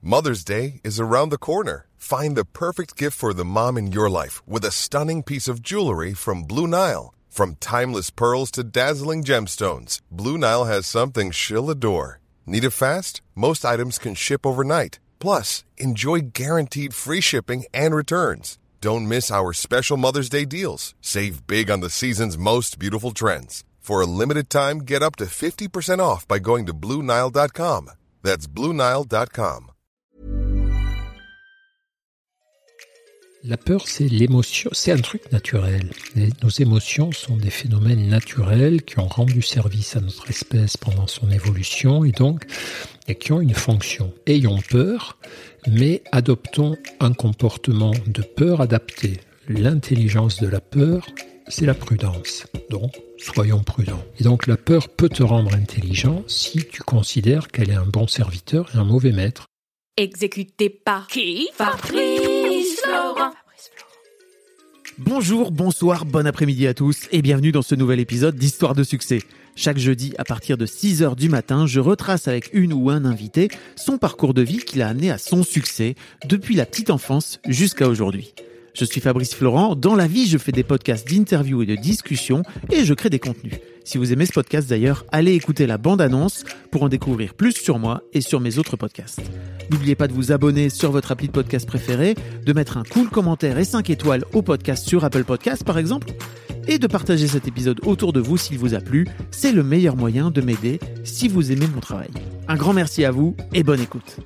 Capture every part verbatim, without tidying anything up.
Mother's Day is around the corner. Find the perfect gift for the mom in your life with a stunning piece of jewelry from Blue Nile. From timeless pearls to dazzling gemstones, Blue Nile has something she'll adore. Need it fast? Most items can ship overnight. Plus, enjoy guaranteed free shipping and returns. Don't miss our special Mother's Day deals. Save big on the season's most beautiful trends. For a limited time, get up to fifty percent off by going to Blue Nile dot com. That's Blue Nile dot com. La peur, c'est l'émotion, c'est un truc naturel. Les, nos émotions sont des phénomènes naturels qui ont rendu service à notre espèce pendant son évolution et donc et qui ont une fonction. Ayons peur, mais adoptons un comportement de peur adapté. L'intelligence de la peur, c'est la prudence. Donc, soyons prudents. Et donc, la peur peut te rendre intelligent si tu considères qu'elle est un bon serviteur et un mauvais maître. Exécuté par qui? Fabrice Florent. Bonjour, bonsoir, bon après-midi à tous et bienvenue dans ce nouvel épisode d'Histoire de succès. Chaque jeudi, à partir de six heures du matin, je retrace avec une ou un invité son parcours de vie qui l'a amené à son succès depuis la petite enfance jusqu'à aujourd'hui. Je suis Fabrice Florent, dans la vie je fais des podcasts d'interviews et de discussions et je crée des contenus. Si vous aimez ce podcast d'ailleurs, allez écouter la bande-annonce pour en découvrir plus sur moi et sur mes autres podcasts. N'oubliez pas de vous abonner sur votre appli de podcast préféré, de mettre un cool commentaire et cinq étoiles au podcast sur Apple Podcasts par exemple, et de partager cet épisode autour de vous s'il vous a plu. C'est le meilleur moyen de m'aider si vous aimez mon travail. Un grand merci à vous et bonne écoute.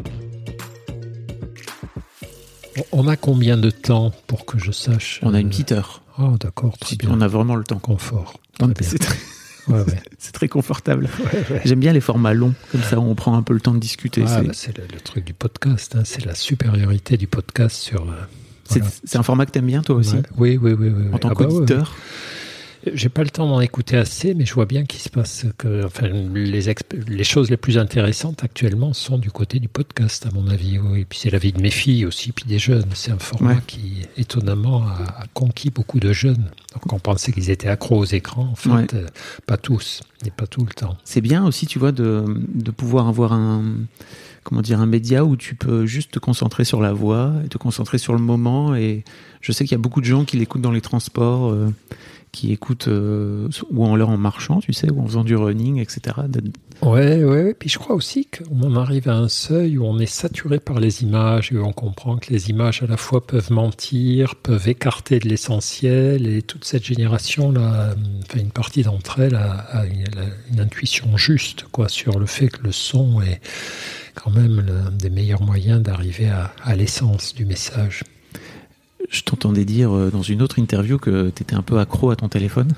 On a combien de temps pour que je sache? On a une petite heure. Oh d'accord, très bien. On a vraiment le temps. Confort. C'est très... Ouais, ouais. C'est très confortable. Ouais, ouais. J'aime bien les formats longs, comme ça on prend un peu le temps de discuter. Ah, c'est bah, c'est le, le truc du podcast, hein. C'est la supériorité du podcast sur... Euh, c'est, voilà. c'est un format que t'aimes bien toi aussi? Ouais. Oui, oui, oui, oui. En tant ah, qu'auditeur bah, ouais. J'ai pas le temps d'en écouter assez, mais je vois bien qu'il se passe que, enfin, les, exp- les choses les plus intéressantes actuellement sont du côté du podcast, à mon avis. Oui. Et puis c'est la vie de mes filles aussi, puis des jeunes. C'est un format ouais. qui, étonnamment, a, a conquis beaucoup de jeunes. Donc on pensait qu'ils étaient accros aux écrans. En fait, ouais. euh, pas tous, et pas tout le temps. C'est bien aussi, tu vois, de, de pouvoir avoir un... comment dire, un média où tu peux juste te concentrer sur la voix et te concentrer sur le moment. Et je sais qu'il y a beaucoup de gens qui l'écoutent dans les transports, euh, qui écoutent euh, ou en leur en marchant, tu sais, ou en faisant du running, et cetera. Ouais, ouais. Puis je crois aussi qu'on arrive à un seuil où on est saturé par les images et où on comprend que les images à la fois peuvent mentir, peuvent écarter de l'essentiel, et toute cette génération-là, enfin une partie d'entre elles a, a, une, a une intuition juste, quoi, sur le fait que le son est quand même l'un des meilleurs moyens d'arriver à, à l'essence du message. Je t'entendais dire dans une autre interview que tu étais un peu accro à ton téléphone.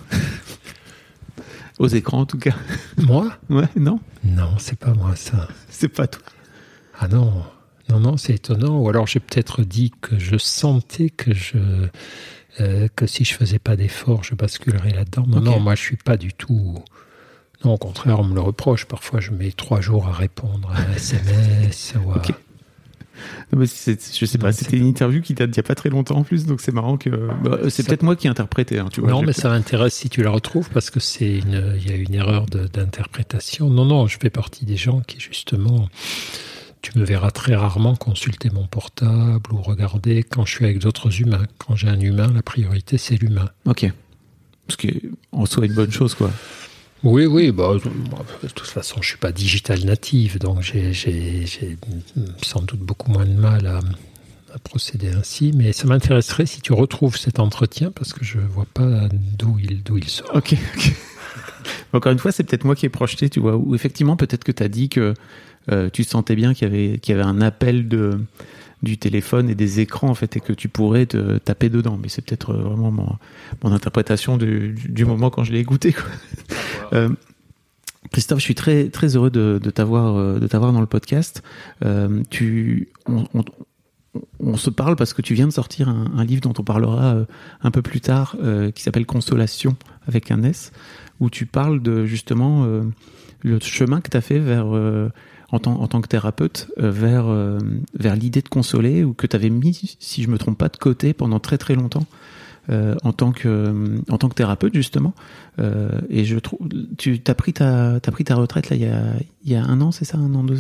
Aux écrans en tout cas. Moi ? Ouais, non ? Non, c'est pas moi ça. C'est pas toi. Ah non, non, non, c'est étonnant. Ou alors j'ai peut-être dit que je sentais que je... Euh, que si je faisais pas d'effort, je basculerais là-dedans. Non, okay. Non, moi je suis pas du tout... Non, au contraire, on me le reproche. Parfois, je mets trois jours à répondre à un S M S. Ou à... Okay. Non, mais c'est, je sais pas, non, c'était une interview qui date d'il y a pas très longtemps en plus, donc c'est marrant que... Bah, c'est ça... peut-être moi qui ai interprété. Hein, tu vois, non, mais peut... ça m'intéresse si tu la retrouves, parce que c'est une, il y a une erreur de, d'interprétation. Non, non, je fais partie des gens qui, justement... Tu me verras très rarement consulter mon portable ou regarder quand je suis avec d'autres humains. Quand j'ai un humain, la priorité, c'est l'humain. Ok. Ce qui est en soi une bonne chose, quoi. Oui, oui, bah, de toute façon, je ne suis pas digital native, donc j'ai, j'ai, j'ai sans doute beaucoup moins de mal à, à procéder ainsi, mais ça m'intéresserait si tu retrouves cet entretien, parce que je ne vois pas d'où il, d'où il sort. Ok, ok. Encore une fois, c'est peut-être moi qui ai projeté, tu vois, ou effectivement, peut-être que tu as dit que euh, tu sentais bien qu'il y avait, qu'il y avait un appel de... du téléphone et des écrans en fait, et que tu pourrais te taper dedans, mais c'est peut-être vraiment mon, mon interprétation du, du moment quand je l'ai écouté, quoi. Euh, Christophe, je suis très très heureux de, de t'avoir de t'avoir dans le podcast. Euh, tu on, on, on se parle parce que tu viens de sortir un, un livre dont on parlera euh, un peu plus tard, euh, qui s'appelle Consolation avec un S, où tu parles de justement euh, le chemin que tu as fait vers euh, En tant, en tant que thérapeute, euh, vers, euh, vers l'idée de consoler, ou que tu avais mis, si je ne me trompe pas, de côté pendant très très longtemps, euh, en, tant que, euh, en tant que thérapeute, justement. Euh, et je trouve, tu as pris, ta, t'as pris ta retraite là, il y a, il y a un an, c'est ça, un an, deux ans ?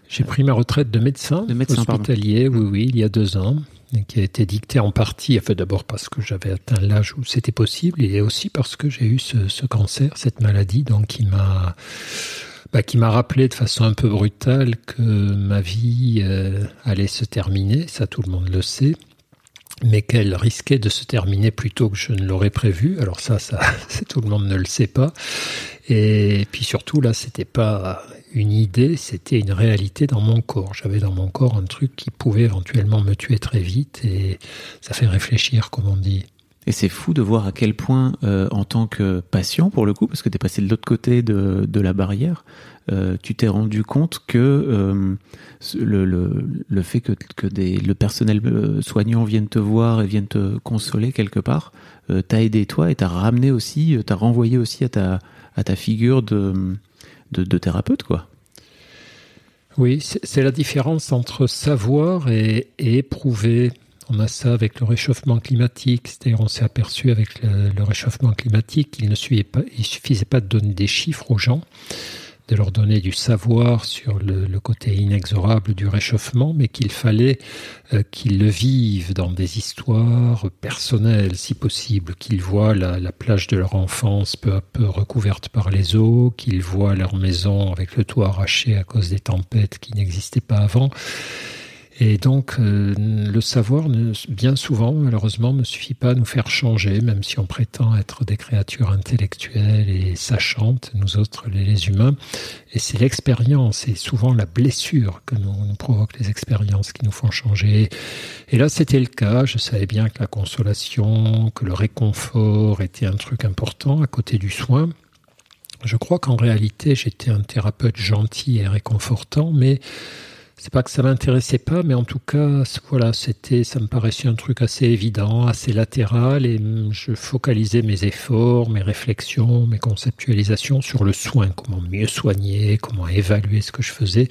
J'ai pris ma retraite de médecin, de médecin hospitalier, pardon. oui, oui, il y a deux ans, et qui a été dictée en partie, enfin d'abord parce que j'avais atteint l'âge où c'était possible, et aussi parce que j'ai eu ce, ce cancer, cette maladie, donc qui m'a, bah, qui m'a rappelé de façon un peu brutale que ma vie euh, allait se terminer, ça tout le monde le sait, mais qu'elle risquait de se terminer plus tôt que je ne l'aurais prévu. Alors ça, ça, tout le monde ne le sait pas. Et puis surtout, là, c'était pas une idée, c'était une réalité dans mon corps. J'avais dans mon corps un truc qui pouvait éventuellement me tuer très vite, et ça fait réfléchir, comme on dit. Et c'est fou de voir à quel point, euh, en tant que patient, pour le coup, parce que tu es passé de l'autre côté de, de la barrière, euh, tu t'es rendu compte que euh, le, le, le fait que, que des, le personnel soignant vienne te voir et vienne te consoler quelque part, euh, t'a aidé toi et t'a ramené aussi, t'a renvoyé aussi à ta, à ta figure de, de, de thérapeute, quoi. Oui, c'est, c'est la différence entre savoir et, et éprouver. On a ça avec le réchauffement climatique, c'est-à-dire on s'est aperçu avec le, le réchauffement climatique qu'il ne suffisait pas, il suffisait pas de donner des chiffres aux gens, de leur donner du savoir sur le, le côté inexorable du réchauffement, mais qu'il fallait euh, qu'ils le vivent dans des histoires personnelles, si possible, qu'ils voient la, la plage de leur enfance peu à peu recouverte par les eaux, qu'ils voient leur maison avec le toit arraché à cause des tempêtes qui n'existaient pas avant. Et donc, euh, le savoir, ne, bien souvent, malheureusement, ne suffit pas à nous faire changer, même si on prétend être des créatures intellectuelles et sachantes, nous autres, les, les humains. Et c'est l'expérience et souvent la blessure que nous, nous provoquent les expériences qui nous font changer. Et là, c'était le cas. Je savais bien que la consolation, que le réconfort était un truc important à côté du soin. Je crois qu'en réalité, j'étais un thérapeute gentil et réconfortant, mais c'est pas que ça m'intéressait pas, mais en tout cas, voilà, c'était, ça me paraissait un truc assez évident, assez latéral, et je focalisais mes efforts, mes réflexions, mes conceptualisations sur le soin, comment mieux soigner, comment évaluer ce que je faisais.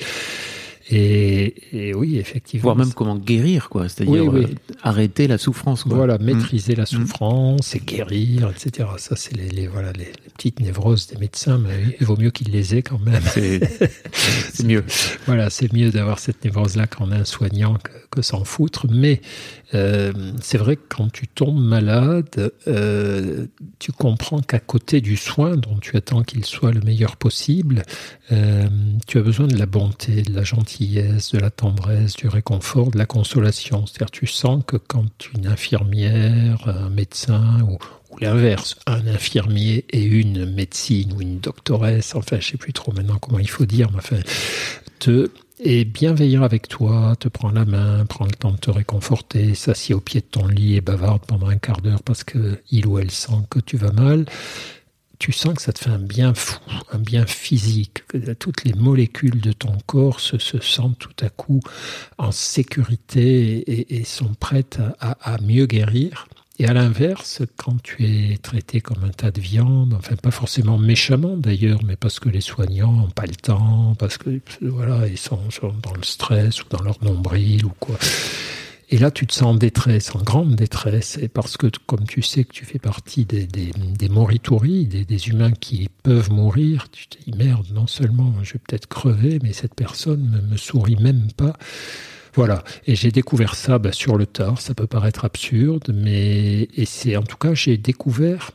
Et, et oui, effectivement. Voire même comment guérir, quoi. C'est-à-dire oui, oui. Euh, arrêter la souffrance, quoi. Voilà, maîtriser mmh. la souffrance et guérir, et cetera. Ça, c'est les, les, voilà, les, les petites névroses des médecins, mais il vaut mieux qu'ils les aient quand même. C'est, c'est mieux. Voilà, c'est mieux d'avoir cette névrose-là quand on a un soignant que, que s'en foutre. Mais euh, c'est vrai que quand tu tombes malade, euh, tu comprends qu'à côté du soin, dont tu attends qu'il soit le meilleur possible, euh, tu as besoin de la bonté, de la gentillesse, de la tendresse, du réconfort, de la consolation. C'est-à-dire tu sens que quand une infirmière, un médecin ou, ou l'inverse, un infirmier et une médecine ou une doctoresse, enfin je ne sais plus trop maintenant comment il faut dire, mais enfin, te, est bienveillant avec toi, te prend la main, prend le temps de te réconforter, s'assied au pied de ton lit et bavarde pendant un quart d'heure parce qu'il ou elle sent que tu vas mal. Tu sens que ça te fait un bien fou, un bien physique, que toutes les molécules de ton corps se, se sentent tout à coup en sécurité et, et sont prêtes à, à, à mieux guérir. Et à l'inverse, quand tu es traité comme un tas de viande, enfin pas forcément méchamment d'ailleurs, mais parce que les soignants n'ont pas le temps, parce que voilà, ils sont, sont dans le stress ou dans leur nombril ou quoi. Et là, tu te sens en détresse, en grande détresse, et parce que, comme tu sais que tu fais partie des, des, des morituri, des, des humains qui peuvent mourir, tu te dis, merde, non seulement je vais peut-être crever, mais cette personne ne me, me sourit même pas. Voilà, et j'ai découvert ça bah, sur le tard, ça peut paraître absurde, mais et c'est en tout cas, j'ai découvert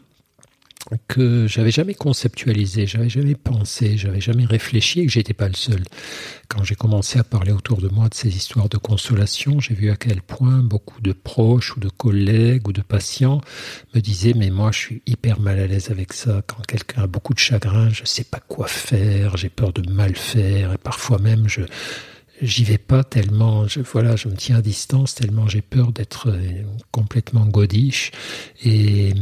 que j'avais jamais conceptualisé, j'avais jamais pensé, j'avais jamais réfléchi et que j'étais pas le seul. Quand j'ai commencé à parler autour de moi de ces histoires de consolation, j'ai vu à quel point beaucoup de proches ou de collègues ou de patients me disaient « mais moi je suis hyper mal à l'aise avec ça, quand quelqu'un a beaucoup de chagrin, je sais pas quoi faire, j'ai peur de mal faire et parfois même je... » J'y vais pas tellement, je, voilà, je me tiens à distance tellement j'ai peur d'être complètement godiche. Et,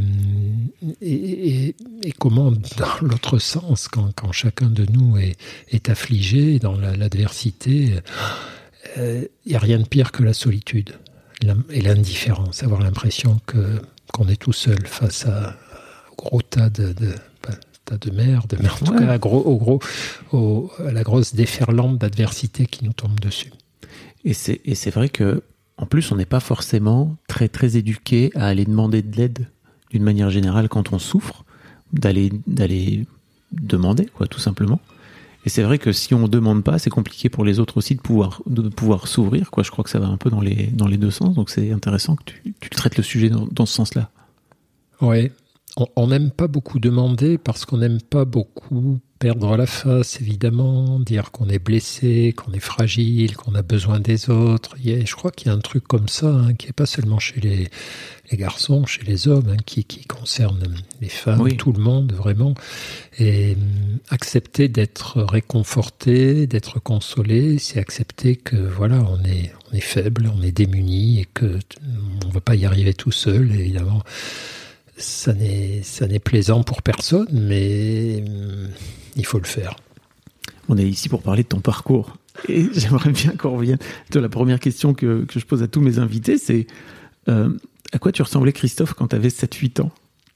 et, et, et comment, dans l'autre sens, quand, quand chacun de nous est, est affligé dans la, l'adversité, il euh, n'y a rien de pire que la solitude et l'indifférence, avoir l'impression que, qu'on est tout seul face à un gros tas de... de de merde, mais en tout ouais. cas gros, au gros, au, à la grosse déferlante d'adversité qui nous tombe dessus. Et c'est, et c'est vrai que, en plus, on n'est pas forcément très très éduqué à aller demander de l'aide d'une manière générale quand on souffre, d'aller d'aller demander quoi, tout simplement. Et c'est vrai que si on demande pas, c'est compliqué pour les autres aussi de pouvoir, de pouvoir s'ouvrir, quoi. Je crois que ça va un peu dans les, dans les deux sens. Donc c'est intéressant que tu, tu traites le sujet dans, dans ce sens-là. Ouais. On n'aime pas beaucoup demander parce qu'on n'aime pas beaucoup perdre la face, évidemment, dire qu'on est blessé, qu'on est fragile, qu'on a besoin des autres. Il y a, je crois qu'il y a un truc comme ça, hein, qui n'est pas seulement chez les, les garçons, chez les hommes, hein, qui, qui concerne les femmes, oui. Tout le monde, vraiment. Et euh, accepter d'être réconforté, d'être consolé, c'est accepter que, voilà, on est, on est faible, on est démuni et qu'on ne va pas y arriver tout seul, évidemment. Ça n'est, ça n'est plaisant pour personne, mais il faut le faire. On est ici pour parler de ton parcours. Et j'aimerais bien qu'on revienne. La première question que, que je pose à tous mes invités, c'est euh, à quoi tu ressemblais, Christophe, quand tu avais sept huit ans ?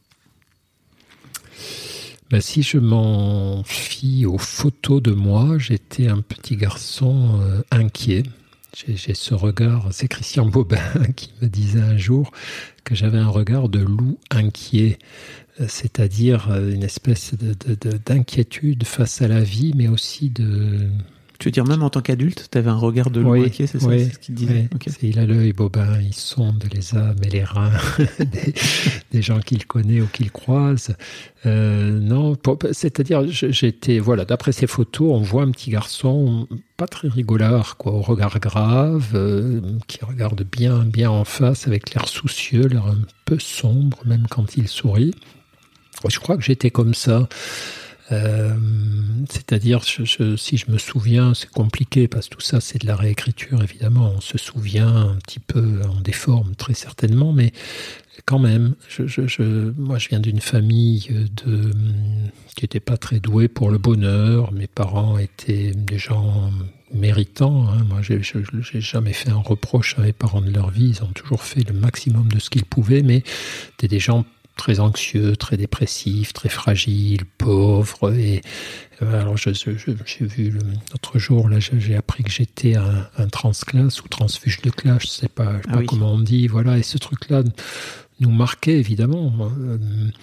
Ben, si je m'en fie aux photos de moi, j'étais un petit garçon euh, inquiet. J'ai, j'ai ce regard, c'est Christian Bobin qui me disait un jour que j'avais un regard de loup inquiet, c'est-à-dire une espèce de, de, de, d'inquiétude face à la vie, mais aussi de... Tu veux dire même en tant qu'adulte, tu avais un regard de loup oui, inquiet, c'est ça oui, c'est ce qu'il disait oui. Okay. C'est, il a l'œil Bobin, il sonde les âmes et les reins des, des gens qu'il connaît ou qu'il croise. Euh, non, pour, c'est-à-dire, j'étais, voilà, d'après ces photos, on voit un petit garçon pas très rigolard, quoi, au regard grave, euh, qui regarde bien, bien en face, avec l'air soucieux, l'air un peu sombre, même quand il sourit. Je crois que j'étais comme ça. Euh, c'est-à-dire, je, je, si je me souviens, c'est compliqué parce que tout ça c'est de la réécriture évidemment, on se souvient un petit peu, on déforme très certainement, mais quand même, je, je, je, moi je viens d'une famille de, qui n'était pas très douée pour le bonheur, mes parents étaient des gens méritants, hein. Moi j'ai, je, j'ai jamais fait un reproche à mes parents de leur vie, ils ont toujours fait le maximum de ce qu'ils pouvaient, mais c'était des gens très anxieux, très dépressif, très fragile, pauvre. Et alors, je, je, j'ai vu le, l'autre jour, là, j'ai appris que j'étais un, un transclasse ou transfuge de classe, je ne sais pas, je sais ah pas oui. comment on dit. Voilà, et ce truc-là nous marquait évidemment. Euh,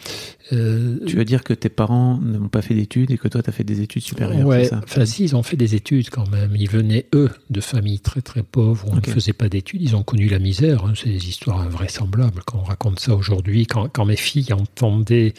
euh, tu veux dire que tes parents n'ont pas fait d'études et que toi, tu as fait des études supérieures, ouais, c'est ça ? Enfin, si, ils ont fait des études quand même. Ils venaient, eux, de familles très très pauvres où on okay. ne faisait pas d'études. Ils ont connu la misère. Hein. C'est des histoires invraisemblables quand on raconte ça aujourd'hui. Quand, quand mes filles entendaient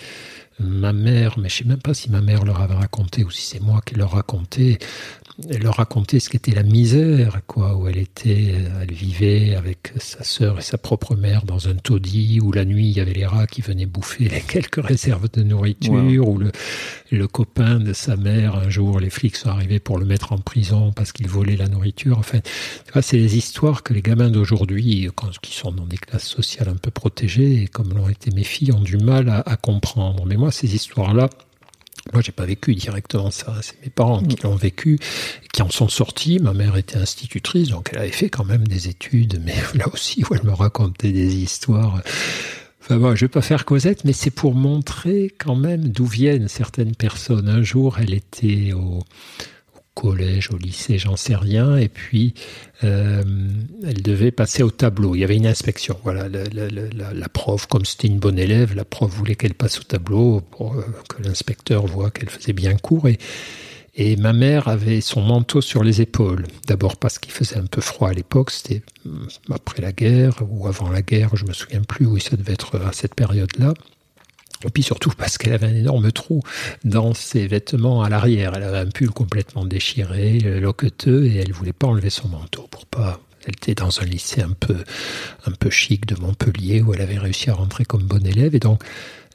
ma mère, mais je ne sais même pas si ma mère leur avait raconté ou si c'est moi qui leur racontais, elle leur racontait ce qu'était la misère, quoi, où elle était, elle vivait avec sa sœur et sa propre mère dans un taudis, où la nuit il y avait les rats qui venaient bouffer les quelques réserves de nourriture, wow. où le, le copain de sa mère, un jour les flics sont arrivés pour le mettre en prison parce qu'il volait la nourriture. Enfin, c'est des histoires que les gamins d'aujourd'hui, qui sont dans des classes sociales un peu protégées, et comme l'ont été mes filles, ont du mal à, à comprendre. Mais moi, ces histoires-là, moi, j'ai pas vécu directement ça. C'est mes parents qui l'ont vécu, qui en sont sortis. Ma mère était institutrice, donc elle avait fait quand même des études, mais là aussi, où elle me racontait des histoires. Enfin bon, je vais pas faire Cosette, mais c'est pour montrer quand même d'où viennent certaines personnes. Un jour, elle était au, au collège, au lycée, j'en sais rien, et puis euh, elle devait passer au tableau. Il y avait une inspection. Voilà, la, la, la, la prof, comme c'était une bonne élève, la prof voulait qu'elle passe au tableau pour euh, que l'inspecteur voit qu'elle faisait bien cours. Et, et ma mère avait son manteau sur les épaules. D'abord parce qu'il faisait un peu froid à l'époque. C'était après la guerre ou avant la guerre, je me souviens plus. Oui, ça devait être à cette période-là. Et puis surtout parce qu'elle avait un énorme trou dans ses vêtements à l'arrière. Elle avait un pull complètement déchiré, loqueteux, et elle voulait pas enlever son manteau pour pas... Elle était dans un lycée un peu, un peu chic de Montpellier où elle avait réussi à rentrer comme bonne élève. Et donc,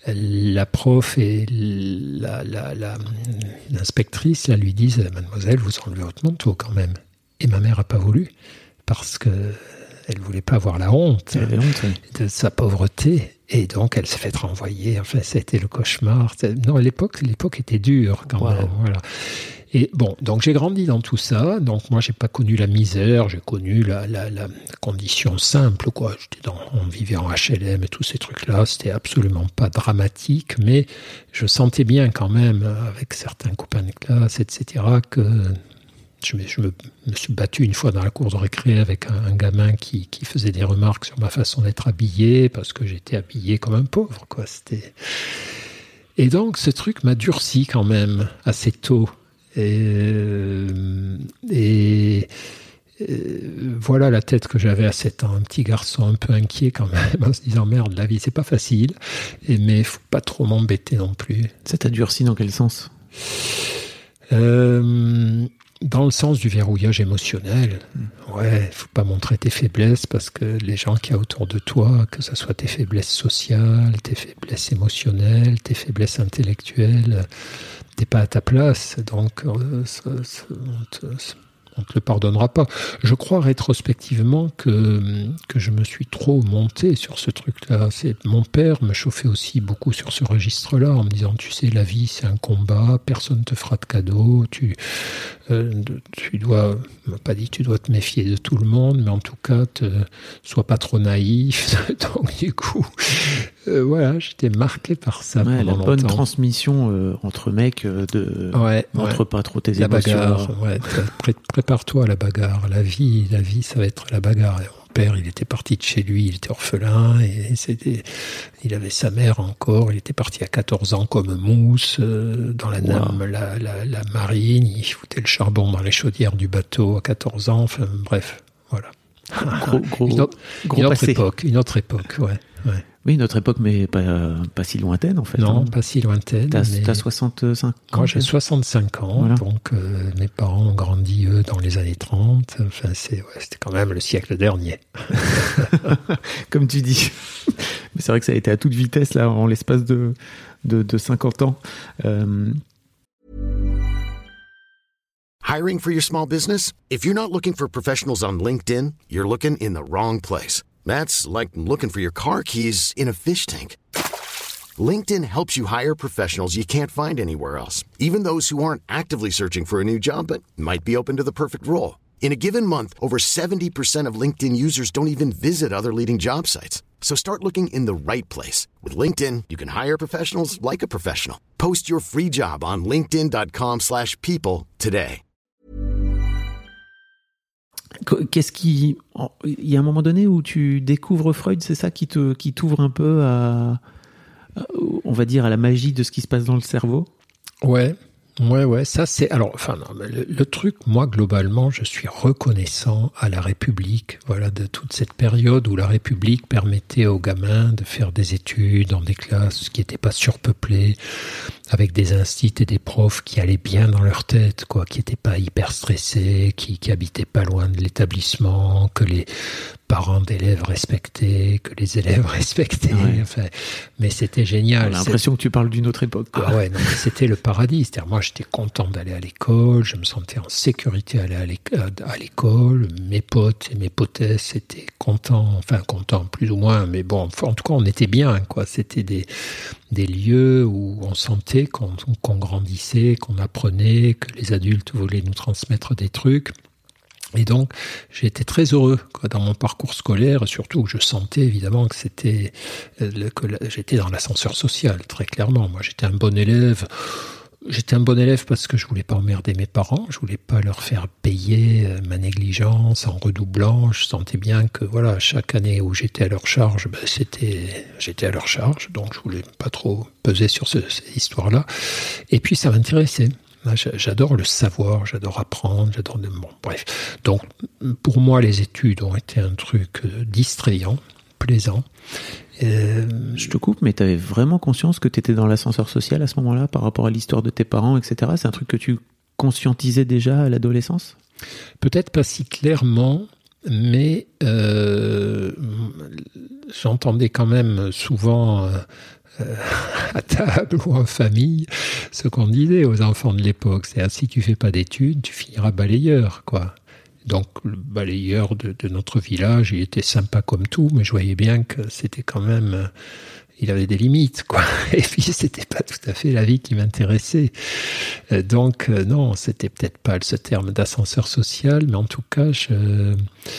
la prof et la, la, la, l'inspectrice là, lui disent « Mademoiselle, vous enlevez votre manteau quand même ». Et ma mère n'a pas voulu parce que elle voulait pas avoir la honte, hein, honte oui. de sa pauvreté. Et donc, elle s'est fait renvoyer. Enfin, ça a été le cauchemar. Non, à l'époque, l'époque était dure quand wow. même. Voilà. Et bon, donc j'ai grandi dans tout ça. Donc moi, j'ai pas connu la misère. J'ai connu la, la, la condition simple, quoi. J'étais dans, on vivait en H L M et tous ces trucs-là. C'était absolument pas dramatique, mais je sentais bien quand même, avec certains copains de classe, et cetera, que Je me, je me, me suis battu une fois dans la cour de récré avec un, un gamin qui, qui faisait des remarques sur ma façon d'être habillé, parce que j'étais habillé comme un pauvre, quoi. C'était... Et donc, ce truc m'a durci quand même assez tôt. Et, et, et voilà la tête que j'avais à sept ans, un petit garçon un peu inquiet quand même, en se disant merde, la vie c'est pas facile, et, mais faut pas trop m'embêter non plus. Ça t'a durci dans quel sens ? euh, Dans le sens du verrouillage émotionnel. Ouais, faut pas montrer tes faiblesses parce que les gens qu'il y a autour de toi, que ce soit tes faiblesses sociales, tes faiblesses émotionnelles, tes faiblesses intellectuelles, t'es pas à ta place. Donc, euh, ça, ça, on te, on te le pardonnera pas. Je crois rétrospectivement que, que je me suis trop monté sur ce truc-là. C'est, mon père me chauffait aussi beaucoup sur ce registre-là en me disant, tu sais, la vie c'est un combat, personne te fera de cadeau, tu, euh, tu dois, il m'a pas dit tu dois te méfier de tout le monde, mais en tout cas, te, sois pas trop naïf. Donc du coup, euh, voilà, j'étais marqué par ça ouais, pendant la bonne longtemps. transmission euh, entre mecs euh, de ouais, montre ouais. pas trop tes la émotions. bagarre, ouais, pré- prépare-toi à la bagarre. La vie, la vie, ça va être la bagarre. Et mon père, il était parti de chez lui, il était orphelin, et c'était, il avait sa mère encore. Il était parti à quatorze ans comme mousse euh, dans la, wow. la, la, la marine. Il foutait le charbon dans les chaudières du bateau à quatorze ans. Enfin, bref, voilà. Gros, gros, une autre, gros une autre passé. époque, une autre époque, ouais. ouais. Oui, notre époque, mais pas, pas si lointaine en fait. Non, hein. pas si lointaine. T'as, mais... t'as soixante-cinq ans. Moi, j'ai soixante-cinq ans, voilà. Donc euh, mes parents ont grandi, eux, dans les années trente. Enfin, c'est, ouais, c'était quand même le siècle dernier. Comme tu dis. Mais c'est vrai que ça a été à toute vitesse, là, en l'espace de, de, de cinquante ans. Euh... Hiring for your small business? If you're not looking for professionals on LinkedIn, you're looking in the wrong place. That's like looking for your car keys in a fish tank. LinkedIn helps you hire professionals you can't find anywhere else, even those who aren't actively searching for a new job but might be open to the perfect role. In a given month, over seventy percent of LinkedIn users don't even visit other leading job sites. So start looking in the right place. With LinkedIn, you can hire professionals like a professional. Post your free job on linkedin.com slash people today. Qu'est-ce qui... Il y a un moment donné où tu découvres Freud, c'est ça qui, te, qui t'ouvre un peu à, on va dire, à la magie de ce qui se passe dans le cerveau ? Ouais, ouais, ouais. Ça, c'est... Alors, enfin, non, mais le, le truc, moi, globalement, je suis reconnaissant à la République, voilà, de toute cette période où la République permettait aux gamins de faire des études dans des classes qui n'étaient pas surpeuplées, avec des instituts et des profs qui allaient bien dans leur tête, quoi, qui n'étaient pas hyper stressés, qui, qui habitaient pas loin de l'établissement, que les parents d'élèves respectaient, que les élèves respectaient. Ouais. Enfin, mais c'était génial. On a l'impression c'est... que tu parles d'une autre époque, quoi. Ah ouais, non, mais c'était le paradis. C'est-à-dire, moi, j'étais content d'aller à l'école, je me sentais en sécurité à aller à l'école. Mes potes et mes potesses étaient contents, enfin contents plus ou moins, mais bon, en tout cas, on était bien, quoi. C'était des des lieux où on sentait qu'on, qu'on grandissait, qu'on apprenait, que les adultes voulaient nous transmettre des trucs. Et donc, j'ai été très heureux, quoi, dans mon parcours scolaire, surtout que je sentais évidemment que c'était que j'étais dans l'ascenseur social, très clairement. Moi, j'étais un bon élève. J'étais un bon élève parce que je voulais pas emmerder mes parents, je voulais pas leur faire payer ma négligence en redoublant. Je sentais bien que voilà, chaque année où j'étais à leur charge, ben c'était, j'étais à leur charge, donc je voulais pas trop peser sur ce, cette histoire-là. Et puis ça m'intéressait. J'adore le savoir, j'adore apprendre, j'adore... Bon, bref. Donc, pour moi, les études ont été un truc distrayant, plaisant. Euh... Je te coupe, mais tu avais vraiment conscience que tu étais dans l'ascenseur social à ce moment-là, par rapport à l'histoire de tes parents, et cetera. C'est un truc que tu conscientisais déjà à l'adolescence ? Peut-être pas si clairement, mais euh, j'entendais quand même souvent... Euh, Euh, à table ou en famille, ce qu'on disait aux enfants de l'époque, c'est ah, si tu fais pas d'études, tu finiras balayeur, quoi. Donc le balayeur de, de notre village, il était sympa comme tout, mais je voyais bien que c'était quand même, euh, il avait des limites, quoi. Et puis c'était pas tout à fait la vie qui m'intéressait. Euh, donc euh, non, c'était peut-être pas ce terme d'ascenseur social, mais en tout cas, je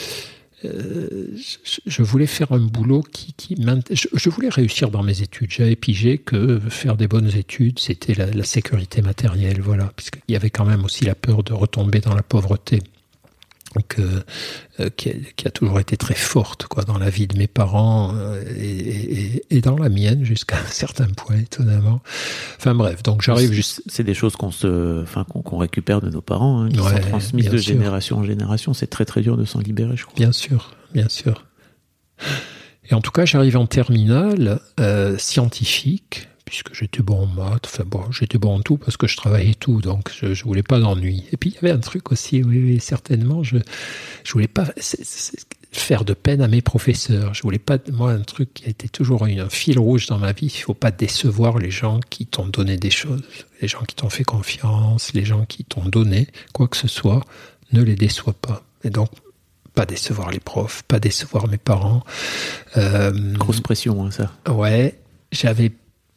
Euh, je, je voulais faire un boulot qui, qui je, je voulais réussir dans mes études. J'avais pigé que faire des bonnes études, c'était la, la sécurité matérielle, voilà, puisqu'il y avait quand même aussi la peur de retomber dans la pauvreté. que, euh, qui, a, qui a toujours été très forte quoi, dans la vie de mes parents euh, et, et, et dans la mienne jusqu'à un certain point, étonnamment. Enfin bref, donc j'arrive c'est, juste... C'est des choses qu'on, se, enfin, qu'on, qu'on récupère de nos parents, hein, qui ouais, sont transmises de sûr. génération en génération. C'est très très dur de s'en libérer, je crois. Bien sûr, bien sûr. Et en tout cas, j'arrive en terminale euh, scientifique, puisque j'étais bon en maths, enfin bon, j'étais bon en tout parce que je travaillais tout, donc je, je voulais pas d'ennui. Et puis il y avait un truc aussi, oui, oui, certainement, je, je voulais pas c'est, c'est, faire de peine à mes professeurs. Je voulais pas, moi, un truc qui a été toujours un fil rouge dans ma vie, il faut pas décevoir les gens qui t'ont donné des choses, les gens qui t'ont fait confiance, les gens qui t'ont donné quoi que ce soit, ne les déçois pas. Et donc, pas décevoir les profs, pas décevoir mes parents. Euh, Grosse pression, hein, ça. Ouais, j'avais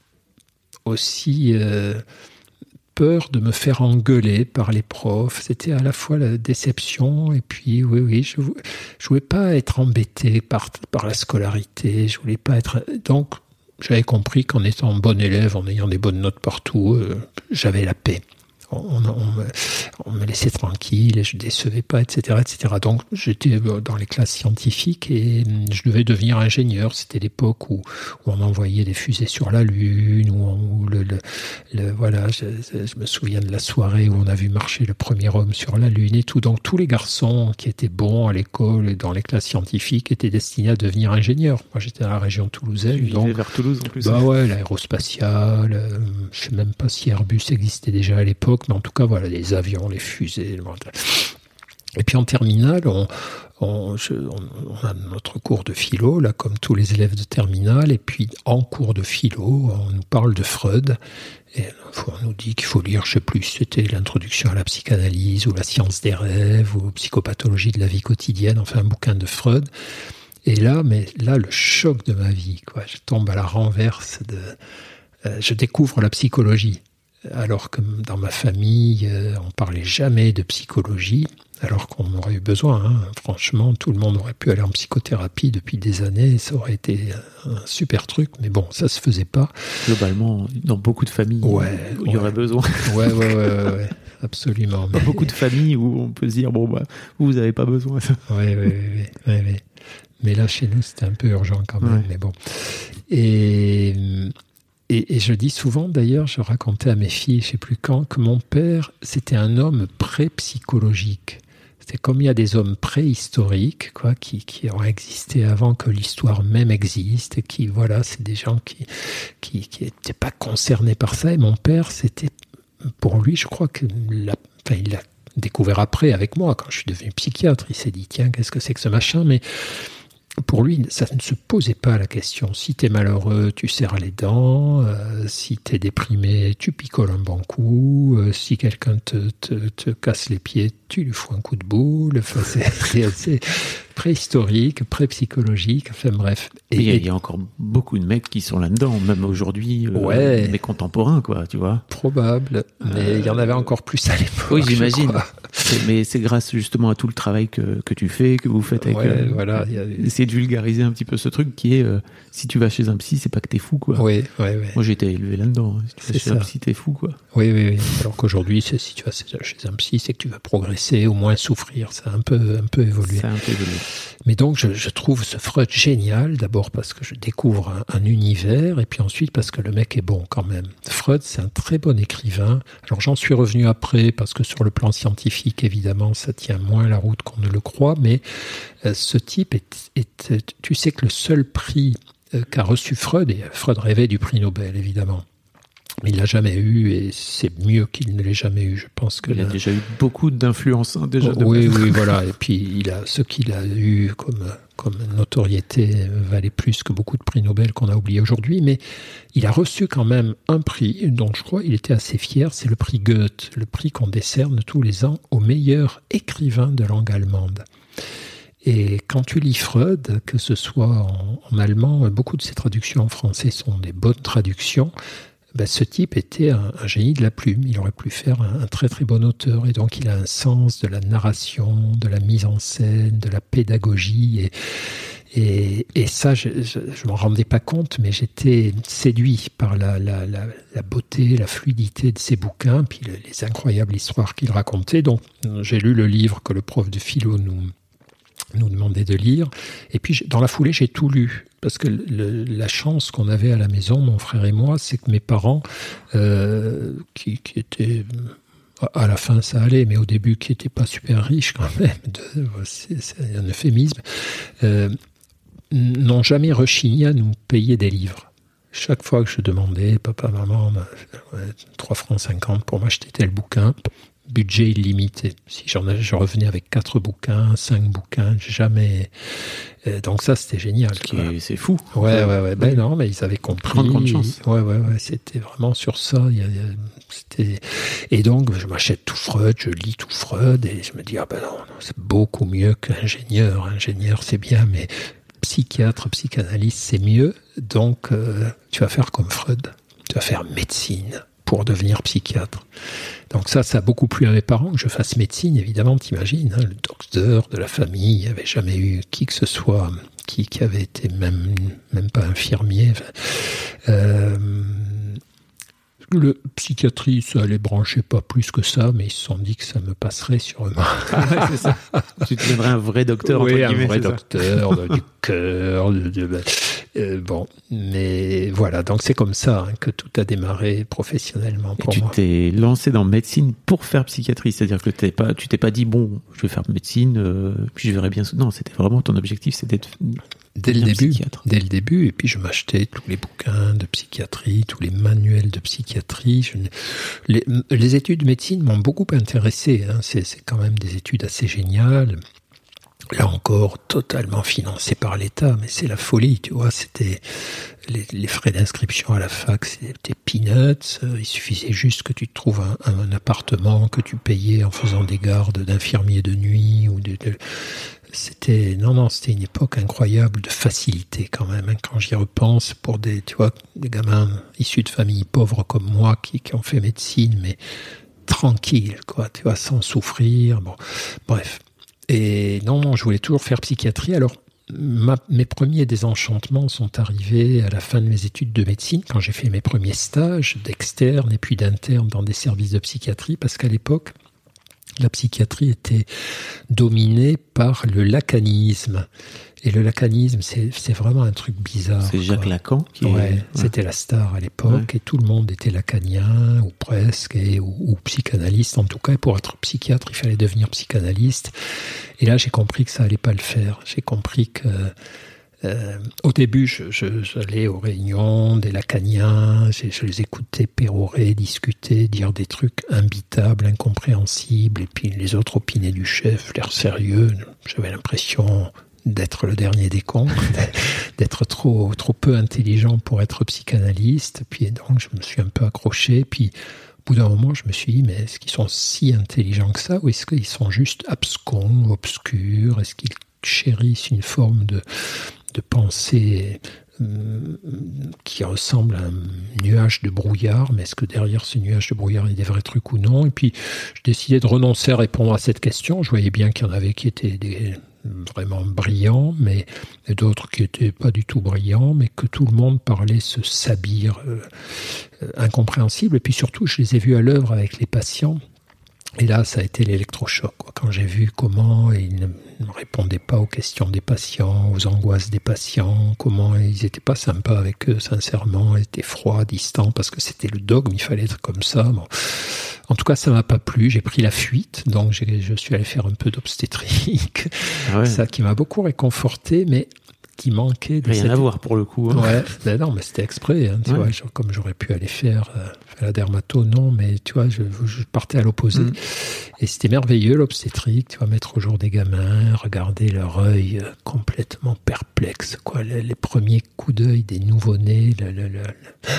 aussi euh, peur de me faire engueuler par les profs. C'était à la fois la déception et puis oui, oui, je je voulais pas être embêté par par la scolarité. Je voulais pas être donc j'avais compris qu'en étant bon élève, en ayant des bonnes notes partout, euh, j'avais la paix. On, on, me, on me laissait tranquille et je décevais pas, et cetera, et cetera. Donc j'étais dans les classes scientifiques et je devais devenir ingénieur. C'était l'époque où, où on envoyait des fusées sur la Lune, où, on, où le, le, le voilà. Je, je me souviens de la soirée où on a vu marcher le premier homme sur la Lune et tout. Donc tous les garçons qui étaient bons à l'école et dans les classes scientifiques étaient destinés à devenir ingénieurs. Moi j'étais dans la région toulousaine. Tu vivais donc, vers Toulouse en plus. Bah ouais, l'aérospatiale. Euh, je sais même pas si Airbus existait déjà à l'époque. Mais en tout cas, voilà, les avions, les fusées. Et puis en terminale, on, on, je, on, on a notre cours de philo, là, comme tous les élèves de terminale. Et puis en cours de philo, on nous parle de Freud. Et on nous dit qu'il faut lire, je sais plus, c'était l'introduction à la psychanalyse ou la science des rêves ou psychopathologie de la vie quotidienne, enfin un bouquin de Freud. Et là, mais là, le choc de ma vie, quoi. Je tombe à la renverse de, euh, je découvre la psychologie. Alors que dans ma famille, euh, on parlait jamais de psychologie, alors qu'on aurait eu besoin. Hein. Franchement, tout le monde aurait pu aller en psychothérapie depuis des années, ça aurait été un super truc, mais bon, ça se faisait pas. Globalement, dans beaucoup de familles, ouais, il y ouais. aurait besoin. Ouais, ouais, ouais, ouais, ouais absolument. Dans mais... beaucoup de familles où on peut se dire, bon, bah, vous n'avez pas besoin. Ouais, ouais, ouais, ouais, ouais. Mais là, chez nous, c'était un peu urgent quand même, ouais. Mais bon. Et... Et, et je dis souvent, d'ailleurs, je racontais à mes filles, je ne sais plus quand, que mon père, c'était un homme pré-psychologique. C'est comme il y a des hommes préhistoriques, quoi, qui, qui ont existé avant que l'histoire même existe, et qui, voilà, c'est des gens qui qui qui n'étaient pas concernés par ça. Et mon père, c'était, pour lui, je crois que, la, enfin, il l'a découvert après avec moi, quand je suis devenu psychiatre. Il s'est dit, tiens, qu'est-ce que c'est que ce machin ? Mais pour lui, ça ne se posait pas la question. Si t'es malheureux, tu serres les dents. Euh, si t'es déprimé, tu picoles un bon coup. Euh, si quelqu'un te, te, te casse les pieds, tu lui fous un coup de boule. Enfin, c'est, c'est, c'est préhistorique, pré-psychologique. Enfin, bref. Et il y, y a encore beaucoup de mecs qui sont là-dedans, même aujourd'hui, euh, ouais, mes contemporains, quoi, tu vois. Probable, mais euh, il y en avait encore plus à l'époque. Oui, j'imagine. C'est, mais c'est grâce justement à tout le travail que, que tu fais, que vous faites avec... Ouais, euh, voilà. Y a... Essayer de vulgariser un petit peu ce truc qui est, euh, si tu vas chez un psy, c'est pas que t'es fou, quoi. Oui, oui, oui. Moi, j'ai été élevé là-dedans. Si tu vas c'est chez ça. un psy, t'es fou, quoi. Oui, oui, oui. Alors qu'aujourd'hui, c'est, si tu vas chez un psy, c'est que tu vas progresser, au moins souffrir. Ça a un peu, un peu évolué. Ça a un peu évolué. Mais donc, je, je trouve ce Freud génial, d'abord parce que je découvre un, un univers, et puis ensuite parce que le mec est bon quand même. Freud, c'est un très bon écrivain. Alors, j'en suis revenu après, parce que sur le plan scientifique, évidemment, ça tient moins la route qu'on ne le croit, mais euh, ce type est, est... Tu sais que le seul prix euh, qu'a reçu Freud, et Freud rêvait du prix Nobel, évidemment, mais il l'a jamais eu, et c'est mieux qu'il ne l'ait jamais eu. Je pense que il là... a déjà eu beaucoup d'influence, hein, déjà. De oui, oui, voilà. Et puis il a ce qu'il a eu comme comme notoriété valait plus que beaucoup de prix Nobel qu'on a oubliés aujourd'hui. Mais il a reçu quand même un prix dont je crois il était assez fier. C'est le prix Goethe, le prix qu'on décerne tous les ans au meilleur écrivain de langue allemande. Et quand tu lis Freud, que ce soit en, en allemand, beaucoup de ses traductions en français sont des bonnes traductions. Ben, ce type était un, un génie de la plume. Il aurait pu faire un, un très très bon auteur. Et donc il a un sens de la narration, de la mise en scène, de la pédagogie. Et, Et, et ça, je ne m'en rendais pas compte, mais j'étais séduit par la, la, la, la beauté, la fluidité de ces bouquins, puis le, les incroyables histoires qu'il racontait. Donc, j'ai lu le livre que le prof de philo nous, nous demandait de lire. Et puis, dans la foulée, j'ai tout lu. Parce que le, la chance qu'on avait à la maison, mon frère et moi, c'est que mes parents, euh, qui, qui étaient... À la fin, ça allait, mais au début, qui n'étaient pas super riches quand même, de, c'est, c'est un euphémisme, euh, n'ont jamais rechigné à nous payer des livres. Chaque fois que je demandais, papa, maman, ouais, trois francs cinquante pour m'acheter tel bouquin, budget illimité. Si j'en avais, je revenais avec quatre bouquins, cinq bouquins, jamais. Euh, donc ça, c'était génial. Est, c'est fou. Ouais, ouais, ouais. Ben non, mais ils avaient compris. Grande, grande chance. Ouais, ouais, ouais. C'était vraiment sur ça. Il y a, il y a, c'était... Et donc, je m'achète tout Freud, je lis tout Freud, et je me dis, ah ben non, non c'est beaucoup mieux qu'ingénieur. Ingénieur, c'est bien, mais psychiatre, psychanalyste, c'est mieux. Donc, euh, tu vas faire comme Freud. Tu vas faire médecine pour devenir psychiatre. Donc ça, ça a beaucoup plu à mes parents que je fasse médecine, évidemment, t'imagines, hein, le docteur de la famille, il n'y avait jamais eu qui que ce soit qui, qui avait été même, même pas infirmier. Enfin, euh, le psychiatrie, ça les branchait pas plus que ça, mais ils se sont dit que ça me passerait sûrement. Ah, c'est ça. Tu deviendrais un vrai docteur. Oui, un vrai docteur de, du cœur. De, de, de, euh, bon, mais voilà, donc c'est comme ça hein, que tout a démarré professionnellement pour Et tu moi. Tu t'es lancé dans médecine pour faire psychiatrie, c'est-à-dire que t'es pas, tu t'es pas dit bon, je vais faire médecine, euh, puis je verrai bien. Non, c'était vraiment ton objectif, c'était de Dès le début, dès le début, et puis je m'achetais tous les bouquins de psychiatrie, tous les manuels de psychiatrie. Je, les, les études de médecine m'ont beaucoup intéressé. Hein. C'est, c'est quand même des études assez géniales. Là encore, totalement financées par l'État, mais c'est la folie, tu vois. C'était les, les frais d'inscription à la fac, c'était peanuts. Il suffisait juste que tu te trouves un, un appartement que tu payais en faisant des gardes d'infirmiers de nuit ou de, de C'était, non, non, c'était une époque incroyable de facilité quand même, hein, quand j'y repense, pour des, tu vois, des gamins issus de familles pauvres comme moi qui, qui ont fait médecine, mais tranquille, quoi, tu vois, sans souffrir, bon, bref. Et non, non, je voulais toujours faire psychiatrie, alors ma, mes premiers désenchantements sont arrivés à la fin de mes études de médecine, quand j'ai fait mes premiers stages d'externe et puis d'interne dans des services de psychiatrie, parce qu'à l'époque, la psychiatrie était dominée par le lacanisme. Et le lacanisme, c'est, c'est vraiment un truc bizarre. C'est Jacques quoi. Lacan qui ouais, est... Ouais, c'était la star à l'époque, ouais. Et tout le monde était lacanien, ou presque, et, ou, ou psychanalyste. En tout cas, pour être psychiatre, il fallait devenir psychanalyste. Et là, j'ai compris que ça allait pas le faire. J'ai compris que... Euh, au début, je, je, j'allais aux réunions des lacaniens, je, je les écoutais pérorer, discuter, dire des trucs imbitables, incompréhensibles, et puis les autres opinaient du chef, l'air sérieux. J'avais l'impression d'être le dernier des cons, d'être trop, trop peu intelligent pour être psychanalyste. Puis donc, je me suis un peu accroché. Puis, au bout d'un moment, je me suis dit, mais est-ce qu'ils sont si intelligents que ça, ou est-ce qu'ils sont juste abscons, obscurs, est-ce qu'ils chérissent une forme de de pensée euh, qui ressemble à un nuage de brouillard, mais est-ce que derrière ce nuage de brouillard il y a des vrais trucs ou non? Et puis je décidais de renoncer à répondre à cette question. Je voyais bien qu'il y en avait qui étaient des, vraiment brillants, mais et d'autres qui n'étaient pas du tout brillants, mais que tout le monde parlait ce sabir euh, euh, incompréhensible. Et puis surtout, je les ai vus à l'œuvre avec les patients. Et là, ça a été l'électrochoc, quoi. Quand j'ai vu comment ils ne répondaient pas aux questions des patients, aux angoisses des patients, comment ils n'étaient pas sympas avec eux, sincèrement, ils étaient froids, distants, parce que c'était le dogme, il fallait être comme ça. Bon. En tout cas, ça m'a pas plu, j'ai pris la fuite, donc j'ai, je suis allé faire un peu d'obstétrique, ah ouais. Ça qui m'a beaucoup réconforté, mais qui manquait de rien cette... à voir pour le coup. Hein. Ouais, ben non, mais c'était exprès, hein, tu ouais. vois, genre, comme j'aurais pu aller faire, euh, faire la dermato, non, mais tu vois, je, je partais à l'opposé. Mm. Et c'était merveilleux, l'obstétrique, tu vois, mettre au jour des gamins, regarder leur œil euh, complètement perplexe, quoi, les, les premiers coups d'œil des nouveau-nés, le, le, le, le...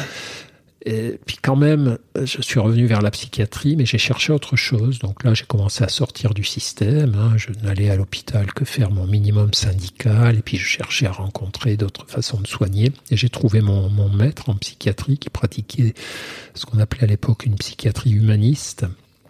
Et puis quand même, je suis revenu vers la psychiatrie, mais j'ai cherché autre chose. Donc là, j'ai commencé à sortir du système. Hein. Je n'allais à l'hôpital que faire mon minimum syndical. Et puis je cherchais à rencontrer d'autres façons de soigner. Et j'ai trouvé mon, mon maître en psychiatrie qui pratiquait ce qu'on appelait à l'époque une psychiatrie humaniste.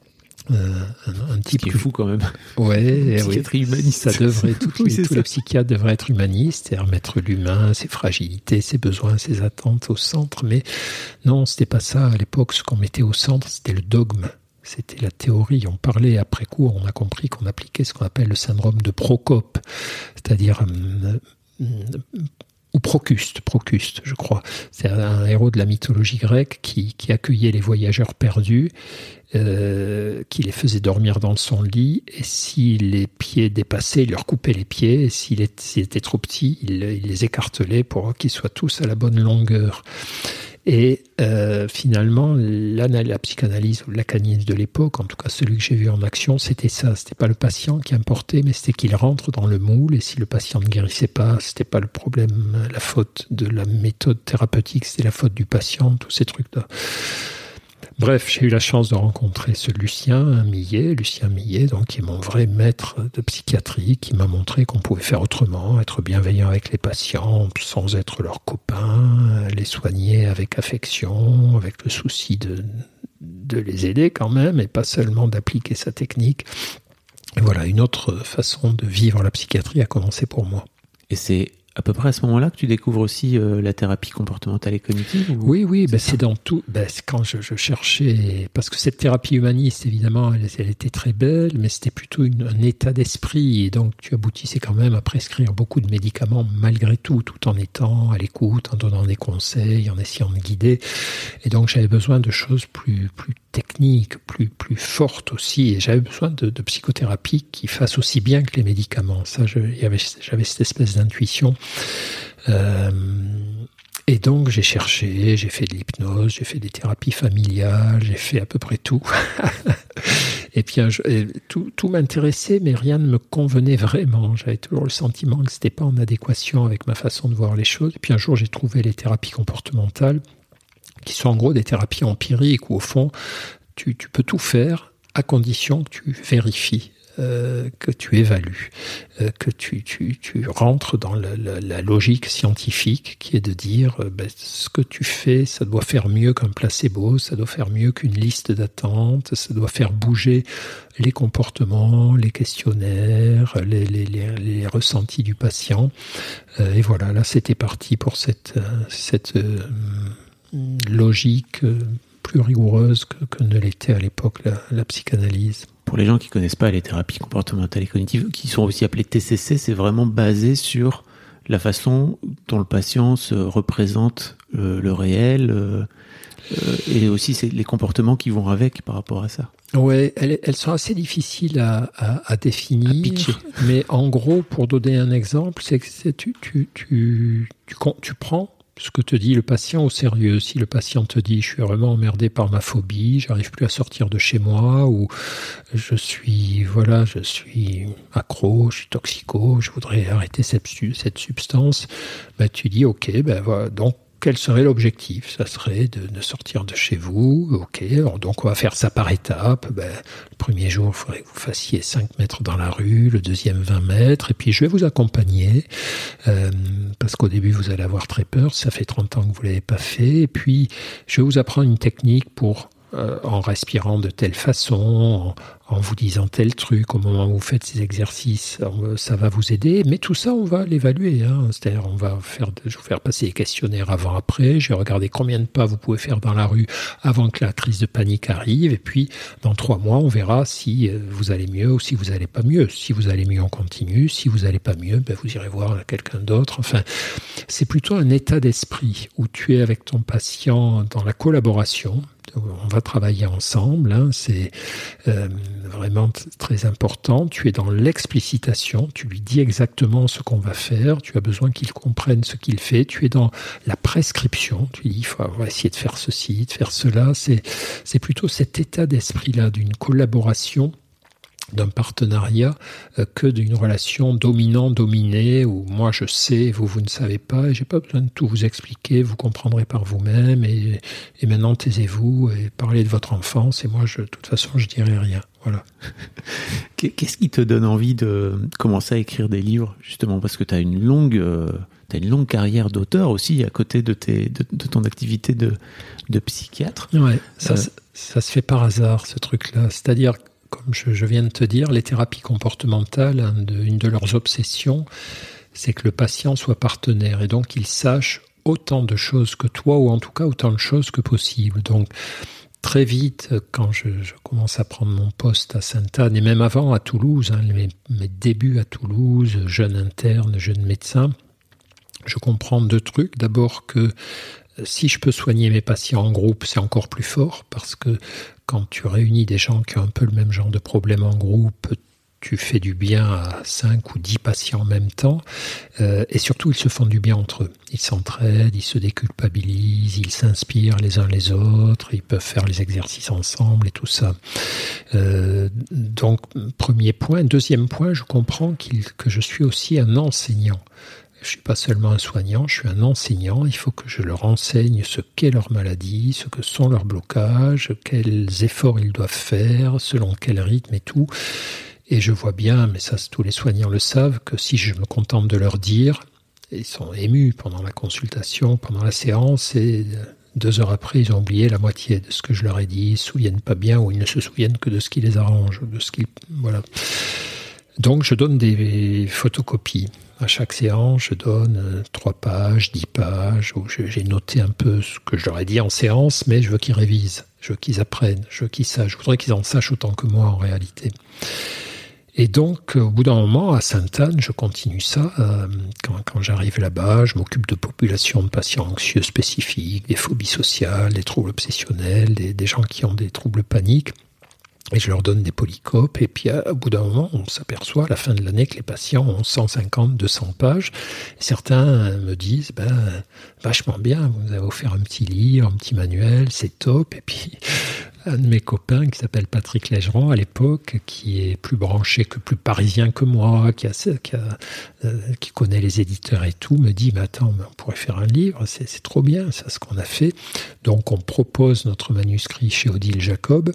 Euh, un, un type Ce qui est fou quand même. Ouais, psychiatrie oui, humaniste. Ça devrait, toutes oui, les, tous ça. les psychiatres devraient être humanistes et remettre l'humain, ses fragilités, ses besoins, ses attentes au centre. Mais non, c'était pas ça. À l'époque, ce qu'on mettait au centre, c'était le dogme. C'était la théorie. On parlait après coup, on a compris qu'on appliquait ce qu'on appelle le syndrome de Procope, c'est-à-dire euh, euh, ou Procuste, Procuste, je crois. C'est un héros de la mythologie grecque qui, qui accueillait les voyageurs perdus, euh, qui les faisait dormir dans son lit, et si les pieds dépassaient, il leur coupait les pieds, et s'il était, s'il était trop petit, il, il les écartelait pour qu'ils soient tous à la bonne longueur. Et euh, finalement, la, la psychanalyse ou le lacanisme de l'époque, en tout cas celui que j'ai vu en action, c'était ça. C'était pas le patient qui importait, mais c'était qu'il rentre dans le moule. Et si le patient ne guérissait pas, c'était pas le problème, la faute de la méthode thérapeutique, c'était la faute du patient, tous ces trucs-là. Bref, j'ai eu la chance de rencontrer ce Lucien Millet, Lucien Millet, donc qui est mon vrai maître de psychiatrie, qui m'a montré qu'on pouvait faire autrement, être bienveillant avec les patients, sans être leurs copains, les soigner avec affection, avec le souci de, de les aider quand même, et pas seulement d'appliquer sa technique. Et voilà, une autre façon de vivre la psychiatrie a commencé pour moi. Et c'est à peu près à ce moment-là que tu découvres aussi euh, la thérapie comportementale et cognitive ou... Oui, oui, ben c'est dans tout. Ben c'est quand je, je cherchais, parce que cette thérapie humaniste, évidemment, elle, elle était très belle, mais c'était plutôt une, un état d'esprit, et donc tu aboutissais quand même à prescrire beaucoup de médicaments malgré tout, tout en étant à l'écoute, en donnant des conseils, en essayant de guider. Et donc j'avais besoin de choses plus, plus techniques, plus, plus fortes aussi, et j'avais besoin de, de psychothérapie qui fasse aussi bien que les médicaments. Ça, je, y avait, j'avais cette espèce d'intuition. Euh, et donc j'ai cherché, j'ai fait de l'hypnose, j'ai fait des thérapies familiales, j'ai fait à peu près tout. Et puis un, et tout, tout m'intéressait, mais rien ne me convenait vraiment. J'avais toujours le sentiment que c'était pas en adéquation avec ma façon de voir les choses. Et puis un jour j'ai trouvé les thérapies comportementales, qui sont en gros des thérapies empiriques où au fond tu, tu peux tout faire à condition que tu vérifies. Euh, que tu évalues, euh, que tu, tu, tu rentres dans la, la, la logique scientifique qui est de dire euh, ben, ce que tu fais, ça doit faire mieux qu'un placebo, ça doit faire mieux qu'une liste d'attente, ça doit faire bouger les comportements, les questionnaires, les, les, les, les ressentis du patient. Euh, et voilà, là c'était parti pour cette, cette euh, logique euh, plus rigoureuse que, que ne l'était à l'époque la, la psychanalyse. Pour les gens qui ne connaissent pas les thérapies comportementales et cognitives, qui sont aussi appelées T C C, c'est vraiment basé sur la façon dont le patient se représente le, le réel euh, euh, et aussi c'est les comportements qui vont avec par rapport à ça. Oui, elles, elles sont assez difficiles à, à, à définir, à pitcher. Mais en gros, pour donner un exemple, c'est que c'est, tu, tu, tu, tu, tu, tu prends ce que te dit le patient au sérieux. Si le patient te dit « je suis vraiment emmerdé par ma phobie, j'arrive plus à sortir de chez moi » ou « je suis voilà, je suis accro, je suis toxico, je voudrais arrêter cette, cette substance », ben, tu dis « ok, ben voilà, donc quel serait l'objectif ? Ça serait de, de sortir de chez vous, ok, alors donc on va faire ça par étapes. Ben, le premier jour, il faudrait que vous fassiez cinq mètres dans la rue, le deuxième vingt mètres, et puis je vais vous accompagner, euh, parce qu'au début vous allez avoir très peur, ça fait trente ans que vous ne l'avez pas fait, et puis je vais vous apprendre une technique pour, euh, en respirant de telle façon, en, en vous disant tel truc, au moment où vous faites ces exercices, ça va vous aider. Mais tout ça, on va l'évaluer. Hein. C'est-à-dire, on va faire, je vais vous faire passer des questionnaires avant-après. Je vais regarder combien de pas vous pouvez faire dans la rue avant que la crise de panique arrive. Et puis, dans trois mois, on verra si vous allez mieux ou si vous allez pas mieux. Si vous allez mieux, on continue. Si vous allez pas mieux, ben, vous irez voir quelqu'un d'autre. Enfin, c'est plutôt un état d'esprit où tu es avec ton patient dans la collaboration. On va travailler ensemble, hein, c'est euh, vraiment t- très important. Tu es dans l'explicitation, tu lui dis exactement ce qu'on va faire, tu as besoin qu'il comprenne ce qu'il fait. Tu es dans la prescription, tu lui dis il faut on va essayer de faire ceci, de faire cela. C'est, c'est plutôt cet état d'esprit-là d'une collaboration, d'un partenariat, euh, que d'une relation dominant-dominé où moi je sais, vous vous ne savez pas, et j'ai pas besoin de tout vous expliquer, vous comprendrez par vous-même, et, et maintenant taisez-vous et parlez de votre enfance, et moi je, de toute façon je dirai rien. Voilà. Qu'est-ce qui te donne envie de commencer à écrire des livres, justement, parce que tu as une longue, euh, t'as une longue carrière d'auteur aussi à côté de, tes, de, de ton activité de, de psychiatre. Ouais, ça, euh, ça, ça se fait par hasard ce truc-là, c'est-à-dire comme je, je viens de te dire, les thérapies comportementales, hein, de, une de leurs obsessions, c'est que le patient soit partenaire et donc qu'il sache autant de choses que toi, ou en tout cas autant de choses que possible. Donc, très vite, quand je, je commence à prendre mon poste à Sainte-Anne, et même avant à Toulouse, hein, mes, mes débuts à Toulouse, jeune interne, jeune médecin, je comprends deux trucs. D'abord que si je peux soigner mes patients en groupe, c'est encore plus fort, parce que quand tu réunis des gens qui ont un peu le même genre de problème en groupe, tu fais du bien à cinq ou dix patients en même temps, euh, et surtout ils se font du bien entre eux. Ils s'entraident, ils se déculpabilisent, ils s'inspirent les uns les autres, ils peuvent faire les exercices ensemble et tout ça. Euh, donc, premier point. Deuxième point, je comprends qu'il, que je suis aussi un enseignant. Je ne suis pas seulement un soignant, je suis un enseignant. Il faut que je leur enseigne ce qu'est leur maladie, ce que sont leurs blocages, quels efforts ils doivent faire, selon quel rythme et tout. Et je vois bien, mais ça tous les soignants le savent, que si je me contente de leur dire, ils sont émus pendant la consultation, pendant la séance, et deux heures après, ils ont oublié la moitié de ce que je leur ai dit, ils ne se souviennent pas bien, ou ils ne se souviennent que de ce qui les arrange, de ce qui, voilà. Donc je donne des photocopies. À chaque séance, je donne trois pages, dix pages, où j'ai noté un peu ce que je leur ai dit en séance, mais je veux qu'ils révisent, je veux qu'ils apprennent, je veux qu'ils sachent. Je voudrais qu'ils en sachent autant que moi en réalité. Et donc, au bout d'un moment, à Sainte-Anne, je continue ça. Euh, quand, quand j'arrive là-bas, je m'occupe de populations de patients anxieux spécifiques, des phobies sociales, des troubles obsessionnels, des, des gens qui ont des troubles paniques. Et je leur donne des polycopes. Et puis, au bout d'un moment, on s'aperçoit à la fin de l'année que les patients ont cent cinquante, deux cents pages. Et certains me disent, ben, vachement bien, vous avez offert un petit livre, un petit manuel, c'est top. Et puis, un de mes copains qui s'appelle Patrick Légeron à l'époque, qui est plus branché que plus parisien que moi, qui, a, qui, a, euh, qui connaît les éditeurs et tout, me dit mais attends, mais on pourrait faire un livre, c'est, c'est trop bien, c'est ce qu'on a fait. Donc on propose notre manuscrit chez Odile Jacob,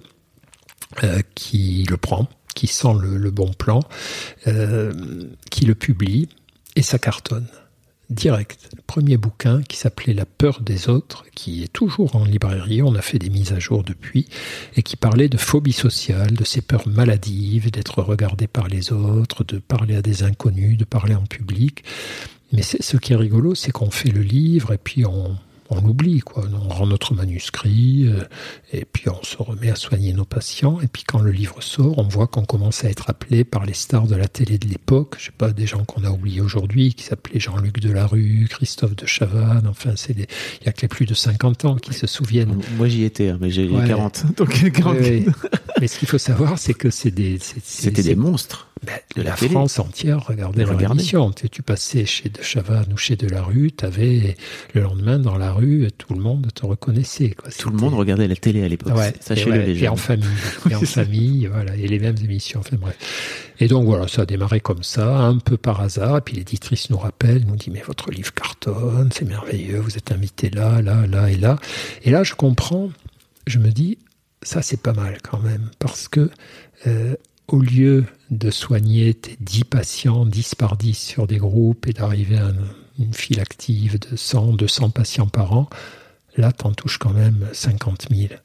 euh, qui le prend, qui sent le, le bon plan, euh, qui le publie, et ça cartonne. Direct. Le premier bouquin qui s'appelait La peur des autres, qui est toujours en librairie, on a fait des mises à jour depuis, et qui parlait de phobie sociale, de ces peurs maladives, d'être regardé par les autres, de parler à des inconnus, de parler en public. Mais c'est, ce qui est rigolo, c'est qu'on fait le livre et puis on... on l'oublie, quoi. On rend notre manuscrit euh, et puis on se remet à soigner nos patients. Et puis quand le livre sort, on voit qu'on commence à être appelé par les stars de la télé de l'époque. Je sais pas, des gens qu'on a oubliés aujourd'hui, qui s'appelaient Jean-Luc Delarue, Christophe de Chavannes. Enfin, c'est des... il y a que les plus de cinquante ans qui se souviennent. Moi, j'y étais, mais j'ai ouais. quarante. Donc quarante. Ouais, ouais. Mais ce qu'il faut savoir, c'est que c'est des... C'est, c'est, C'était c'est... des monstres. Ben, de la, la télé. France entière regardait leur émission. Tu, tu passais chez De Chavannes ou chez Delarue, tu avais le lendemain dans la rue, tout le monde te reconnaissait. Quoi. Tout le monde regardait la télé à l'époque. Ouais, Sachez-le, ouais, les gens. Et en famille, et en famille, voilà, et les mêmes émissions. Enfin bref. Et donc voilà, ça a démarré comme ça, un peu par hasard. Et puis l'éditrice nous rappelle, nous dit mais votre livre cartonne, c'est merveilleux, vous êtes invité là, là, là et là. Et là, je comprends. Je me dis ça c'est pas mal quand même, parce que euh, au lieu de soigner tes dix patients, dix par dix sur des groupes et d'arriver à une, une file active de cent, deux cents patients par an, là, t'en touches quand même cinquante mille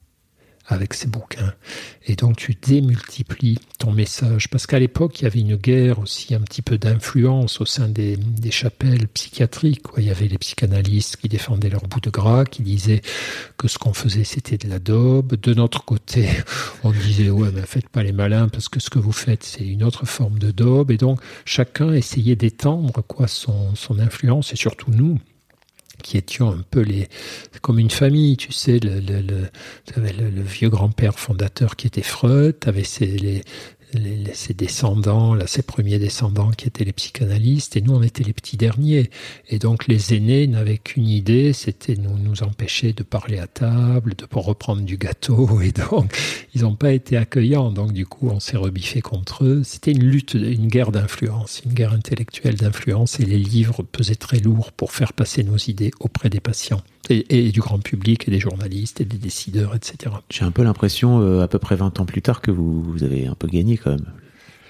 avec ces bouquins. Et donc, tu démultiplies ton message. Parce qu'à l'époque, il y avait une guerre aussi, un petit peu d'influence au sein des, des chapelles psychiatriques, quoi. Il y avait les psychanalystes qui défendaient leur bout de gras, qui disaient que ce qu'on faisait, c'était de la daube. De notre côté, on disait, ouais, mais faites pas les malins, parce que ce que vous faites, c'est une autre forme de daube. Et donc, chacun essayait d'étendre, quoi, son, son influence, et surtout nous, qui étions un peu les, comme une famille, tu sais, le, le, le, le, le vieux grand-père fondateur qui était Freud, t'avais ses, les, les, les, ses descendants, là, ses premiers descendants qui étaient les psychanalystes, et nous on était les petits derniers. Et donc les aînés n'avaient qu'une idée, c'était nous, nous empêcher de parler à table, de reprendre du gâteau, et donc ils n'ont pas été accueillants, donc du coup on s'est rebiffé contre eux. C'était une lutte, une guerre d'influence, une guerre intellectuelle d'influence, et les livres pesaient très lourd pour faire passer nos idées auprès des patients. Et, et du grand public, et des journalistes, et des décideurs, et cetera. J'ai un peu l'impression, euh, à peu près vingt ans plus tard, que vous, vous avez un peu gagné quand même.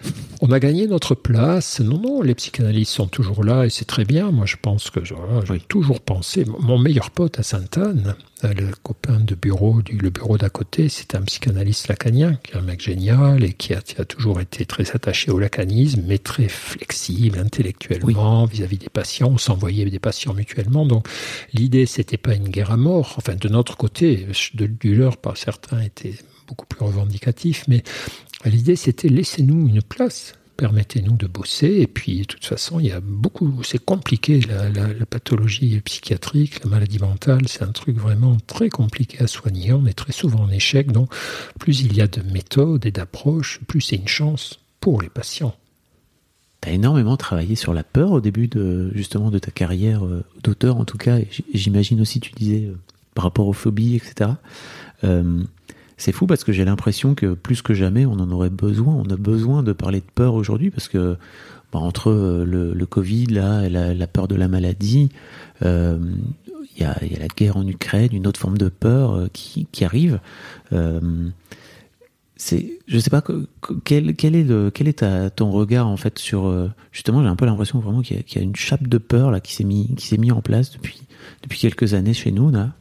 On a gagné notre place. Non, non, les psychanalystes sont toujours là et c'est très bien. Moi, je pense que voilà, j'ai oui. toujours pensé. Mon meilleur pote à Sainte-Anne, le copain de bureau, du, le bureau d'à côté, c'était un psychanalyste lacanien, qui est un mec génial et qui a, qui a toujours été très attaché au lacanisme, mais très flexible intellectuellement oui. vis-à-vis des patients. On s'envoyait des patients mutuellement. Donc, l'idée, c'était pas une guerre à mort. Enfin, de notre côté, de, du leur, pas certains étaient beaucoup plus revendicatifs, mais l'idée, c'était laissez-nous une place, permettez-nous de bosser. Et puis, de toute façon, il y a beaucoup, c'est compliqué, la, la, la pathologie psychiatrique, la maladie mentale, c'est un truc vraiment très compliqué à soigner. On est très souvent en échec. Donc, plus il y a de méthodes et d'approches, plus c'est une chance pour les patients. Tu as énormément travaillé sur la peur au début de, justement, de ta carrière d'auteur, en tout cas. Et j'imagine aussi, tu disais, par rapport aux phobies, et cetera. Euh, C'est fou parce que j'ai l'impression que plus que jamais, on en aurait besoin. On a besoin de parler de peur aujourd'hui parce que bah, entre le, le Covid, là, la, la peur de la maladie, il euh, y, a, y a la guerre en Ukraine, une autre forme de peur euh, qui, qui arrive. Euh, c'est, je sais pas que, quel, quel est, le, quel est ta, ton regard en fait sur euh, justement. J'ai un peu l'impression vraiment qu'il y a, qu'il y a une chape de peur là qui s'est mis, qui s'est mis en place depuis depuis quelques années chez nous là.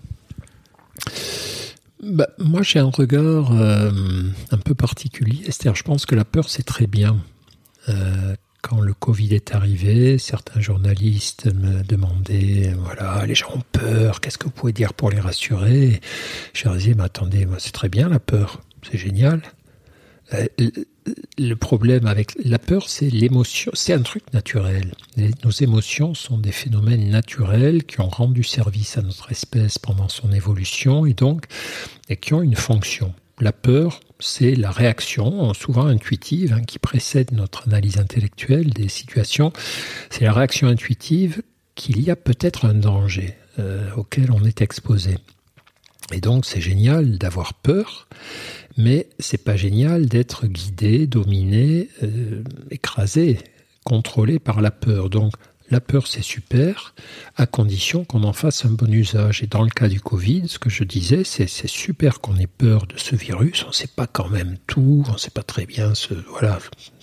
Bah, moi, j'ai un regard euh, un peu particulier. C'est-à-dire, je pense que la peur, c'est très bien. Euh, quand le Covid est arrivé, certains journalistes me demandaient, voilà, les gens ont peur, qu'est-ce que vous pouvez dire pour les rassurer ? Je leur disais, mais attendez, moi, c'est très bien la peur, c'est génial. Euh, le problème avec la peur, c'est l'émotion, c'est un truc naturel. Nos émotions sont des phénomènes naturels qui ont rendu service à notre espèce pendant son évolution et donc et qui ont une fonction. La peur, c'est la réaction, souvent intuitive, hein, qui précède notre analyse intellectuelle des situations. C'est la réaction intuitive qu'il y a peut-être un danger euh, auquel on est exposé. Et donc, c'est génial d'avoir peur, mais c'est pas génial d'être guidé, dominé, euh, écrasé, contrôlé par la peur. Donc, la peur, c'est super, à condition qu'on en fasse un bon usage. Et dans le cas du Covid, ce que je disais, c'est, c'est super qu'on ait peur de ce virus. On ne sait pas quand même tout, on ne sait pas très bien ce, voilà,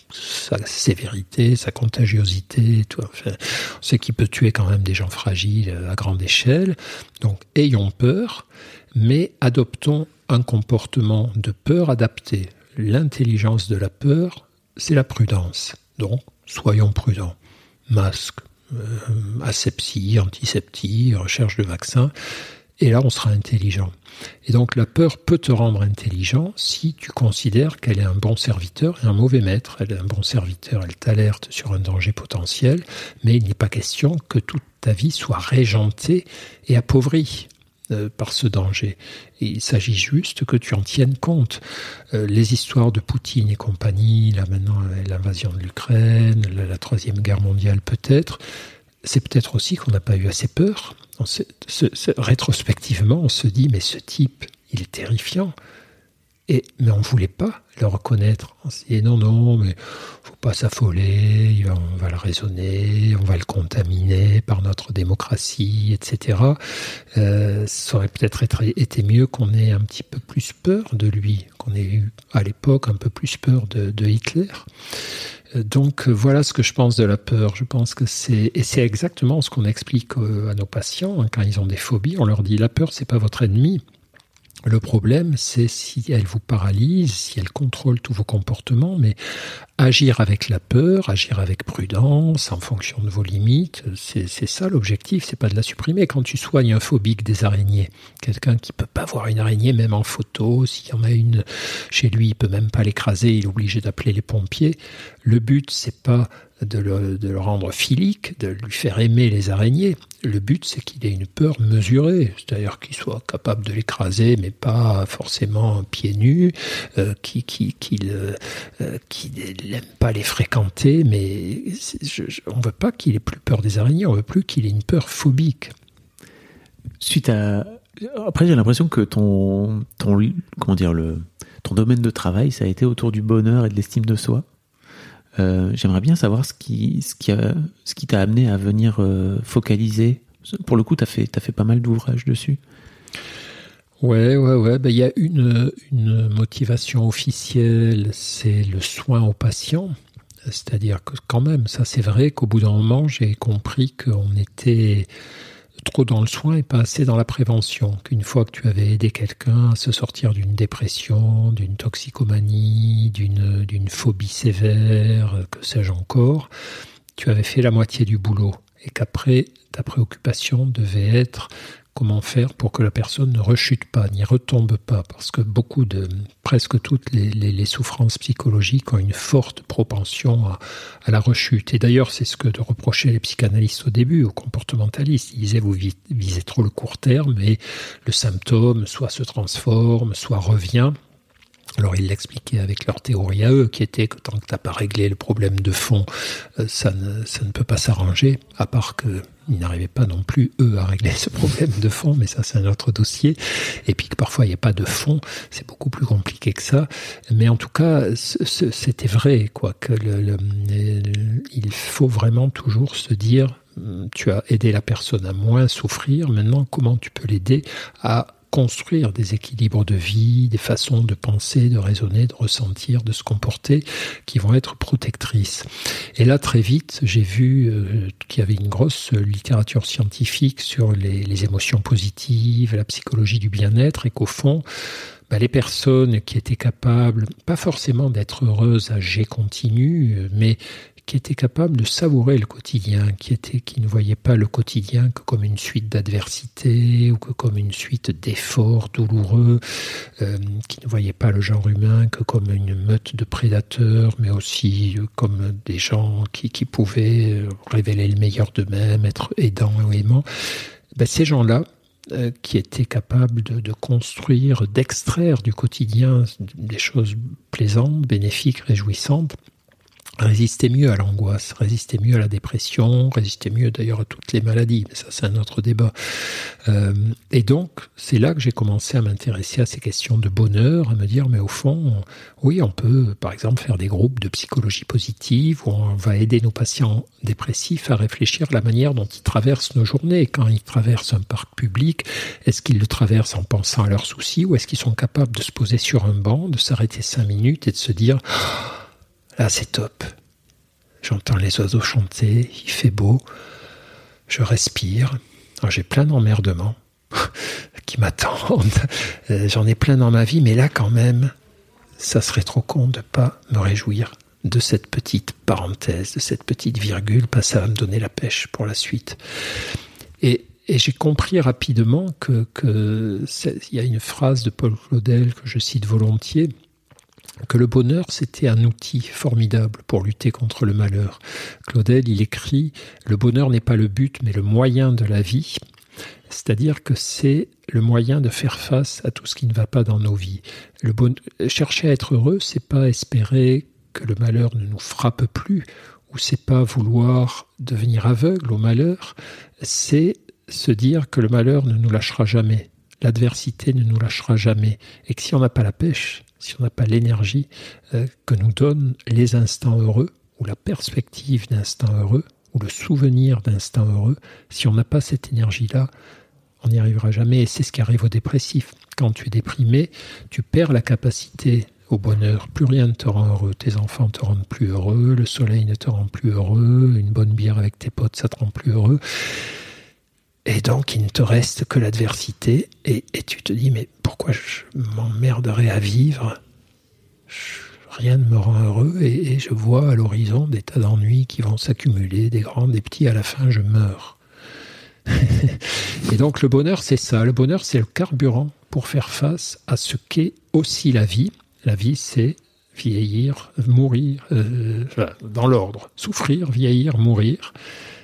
sa sévérité, sa contagiosité. Tout. Enfin, on sait qu'il peut tuer quand même des gens fragiles à grande échelle. Donc, ayons peur, mais adoptons un comportement de peur adapté. L'intelligence de la peur, c'est la prudence. Donc, soyons prudents. Masque, euh, asepsie, antiseptie, recherche de vaccins. Et là, on sera intelligent. Et donc, la peur peut te rendre intelligent si tu considères qu'elle est un bon serviteur et un mauvais maître. Elle est un bon serviteur, elle t'alerte sur un danger potentiel, mais il n'est pas question que toute ta vie soit régentée et appauvrie par ce danger. Et il s'agit juste que tu en tiennes compte. Euh, les histoires de Poutine et compagnie, là maintenant l'invasion de l'Ukraine, la, la troisième guerre mondiale peut-être, c'est peut-être aussi qu'on n'a pas eu assez peur. On se, se, se, rétrospectivement, on se dit, mais ce type, il est terrifiant. Et, mais on ne voulait pas le reconnaître. On s'est dit, non, non, mais faut pas s'affoler, on va le raisonner, on va le contaminer par notre démocratie, et cetera. Euh, ça aurait peut-être été mieux qu'on ait un petit peu plus peur de lui, qu'on ait eu à l'époque un peu plus peur de, de Hitler. Donc voilà ce que je pense de la peur. Je pense que c'est et c'est exactement ce qu'on explique à nos patients hein, quand ils ont des phobies. On leur dit la peur c'est pas votre ennemi. Le problème, c'est si elle vous paralyse, si elle contrôle tous vos comportements, mais agir avec la peur, agir avec prudence, en fonction de vos limites, c'est, c'est ça l'objectif, c'est pas de la supprimer. Quand tu soignes un phobique des araignées, quelqu'un qui peut pas voir une araignée, même en photo, s'il y en a une chez lui, il peut même pas l'écraser, il est obligé d'appeler les pompiers. Le but, c'est pas de le, de le rendre philique, de lui faire aimer les araignées. Le but, c'est qu'il ait une peur mesurée, c'est-à-dire qu'il soit capable de l'écraser, mais pas forcément pieds nus, euh, qu'il, qu'il, qu'il, euh, qu'il n'aime pas les fréquenter, mais je, je, on ne veut pas qu'il ait plus peur des araignées, on ne veut plus qu'il ait une peur phobique. Suite à... Après, j'ai l'impression que ton, ton, comment dire, le, ton domaine de travail, ça a été autour du bonheur et de l'estime de soi. Euh, j'aimerais bien savoir ce qui, ce qui, a, ce qui t'a amené à venir euh, focaliser. Pour le coup, t'as fait, t'as fait pas mal d'ouvrages dessus. Ouais, ouais, ouais. Ben, y a une, une motivation officielle, c'est le soin aux patients. C'est-à-dire que quand même, ça c'est vrai qu'au bout d'un moment, j'ai compris qu'on était trop dans le soin et pas assez dans la prévention. Qu'une fois que tu avais aidé quelqu'un à se sortir d'une dépression, d'une toxicomanie, d'une, d'une phobie sévère, que sais-je encore, tu avais fait la moitié du boulot. Et qu'après, ta préoccupation devait être comment faire pour que la personne ne rechute pas, n'y retombe pas, parce que beaucoup de, presque toutes les, les, les souffrances psychologiques ont une forte propension à, à la rechute. Et d'ailleurs, c'est ce que reprochaient les psychanalystes au début, aux comportementalistes. Ils disaient, vous visez trop le court terme, et le symptôme soit se transforme, soit revient. Alors ils l'expliquaient avec leur théorie à eux, qui était que tant que tu n'as pas réglé le problème de fond, ça ne, ça ne peut pas s'arranger, à part qu'ils n'arrivaient pas non plus, eux, à régler ce problème de fond, mais ça c'est un autre dossier, et puis que parfois il n'y a pas de fond, c'est beaucoup plus compliqué que ça, mais en tout cas, c'était vrai, quoi, que le, le, le, il faut vraiment toujours se dire, tu as aidé la personne à moins souffrir, maintenant comment tu peux l'aider à construire des équilibres de vie, des façons de penser, de raisonner, de ressentir, de se comporter qui vont être protectrices. Et là, très vite, j'ai vu euh, qu'il y avait une grosse littérature scientifique sur les, les émotions positives, la psychologie du bien-être, et qu'au fond, bah, les personnes qui étaient capables, pas forcément d'être heureuses à jet continu, mais qui étaient capables de savourer le quotidien, qui, étaient, qui ne voyaient pas le quotidien que comme une suite d'adversités ou que comme une suite d'efforts douloureux, euh, qui ne voyaient pas le genre humain que comme une meute de prédateurs, mais aussi comme des gens qui, qui pouvaient révéler le meilleur d'eux-mêmes, être aidants ou aimants. Ben, ces gens-là, euh, qui étaient capables de, de construire, d'extraire du quotidien des choses plaisantes, bénéfiques, réjouissantes, résister mieux à l'angoisse, résister mieux à la dépression, résister mieux d'ailleurs à toutes les maladies, mais ça c'est un autre débat. Euh, et donc, c'est là que j'ai commencé à m'intéresser à ces questions de bonheur, à me dire, mais au fond, oui, on peut par exemple faire des groupes de psychologie positive où on va aider nos patients dépressifs à réfléchir à la manière dont ils traversent nos journées. Quand ils traversent un parc public, est-ce qu'ils le traversent en pensant à leurs soucis ou est-ce qu'ils sont capables de se poser sur un banc, de s'arrêter cinq minutes et de se dire... Là, c'est top. J'entends les oiseaux chanter, il fait beau, je respire. Alors, j'ai plein d'emmerdements qui m'attendent. J'en ai plein dans ma vie, mais là, quand même, ça serait trop con de ne pas me réjouir de cette petite parenthèse, de cette petite virgule, parce que ça va me donner la pêche pour la suite. Et, et j'ai compris rapidement que, que il y a une phrase de Paul Claudel que je cite volontiers, que le bonheur, c'était un outil formidable pour lutter contre le malheur. Claudel, il écrit « Le bonheur n'est pas le but, mais le moyen de la vie ». C'est-à-dire que c'est le moyen de faire face à tout ce qui ne va pas dans nos vies. Le bon... Chercher à être heureux, c'est pas espérer que le malheur ne nous frappe plus, ou c'est pas vouloir devenir aveugle au malheur, c'est se dire que le malheur ne nous lâchera jamais, l'adversité ne nous lâchera jamais, et que si on n'a pas la pêche, si on n'a pas l'énergie euh, que nous donnent les instants heureux, ou la perspective d'instants heureux, ou le souvenir d'instants heureux, si on n'a pas cette énergie-là, on n'y arrivera jamais. Et c'est ce qui arrive aux dépressifs. Quand tu es déprimé, tu perds la capacité au bonheur. Plus rien ne te rend heureux. Tes enfants te rendent plus heureux, le soleil ne te rend plus heureux, une bonne bière avec tes potes, ça te rend plus heureux. Et donc, il ne te reste que l'adversité, et, et tu te dis, mais pourquoi je m'emmerderais à vivre ? je, Rien ne me rend heureux, et, et je vois à l'horizon des tas d'ennuis qui vont s'accumuler, des grands, des petits, à la fin, je meurs. Et donc, le bonheur, c'est ça. Le bonheur, c'est le carburant pour faire face à ce qu'est aussi la vie. La vie, c'est vieillir, mourir, euh, dans l'ordre. Souffrir, vieillir, mourir.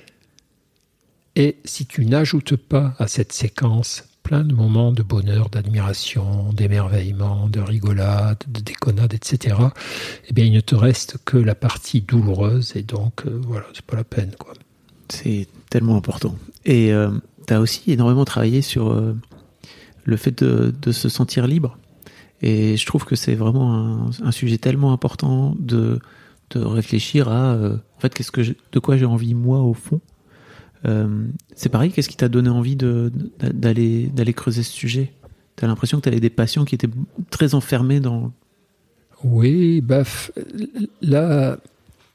Et si tu n'ajoutes pas à cette séquence plein de moments de bonheur, d'admiration, d'émerveillement, de rigolade, de déconnade, et cetera, eh bien, il ne te reste que la partie douloureuse, et donc, euh, voilà, c'est pas la peine, quoi. C'est tellement important. Et euh, tu as aussi énormément travaillé sur euh, le fait de, de se sentir libre. Et je trouve que c'est vraiment un, un sujet tellement important de, de réfléchir à, euh, en fait, qu'est-ce que je, de quoi j'ai envie, moi, au fond. Euh, c'est pareil, qu'est-ce qui t'a donné envie de, de, d'aller, d'aller creuser ce sujet ? T'as l'impression que t'avais des patients qui étaient très enfermés dans... Oui, bah, là,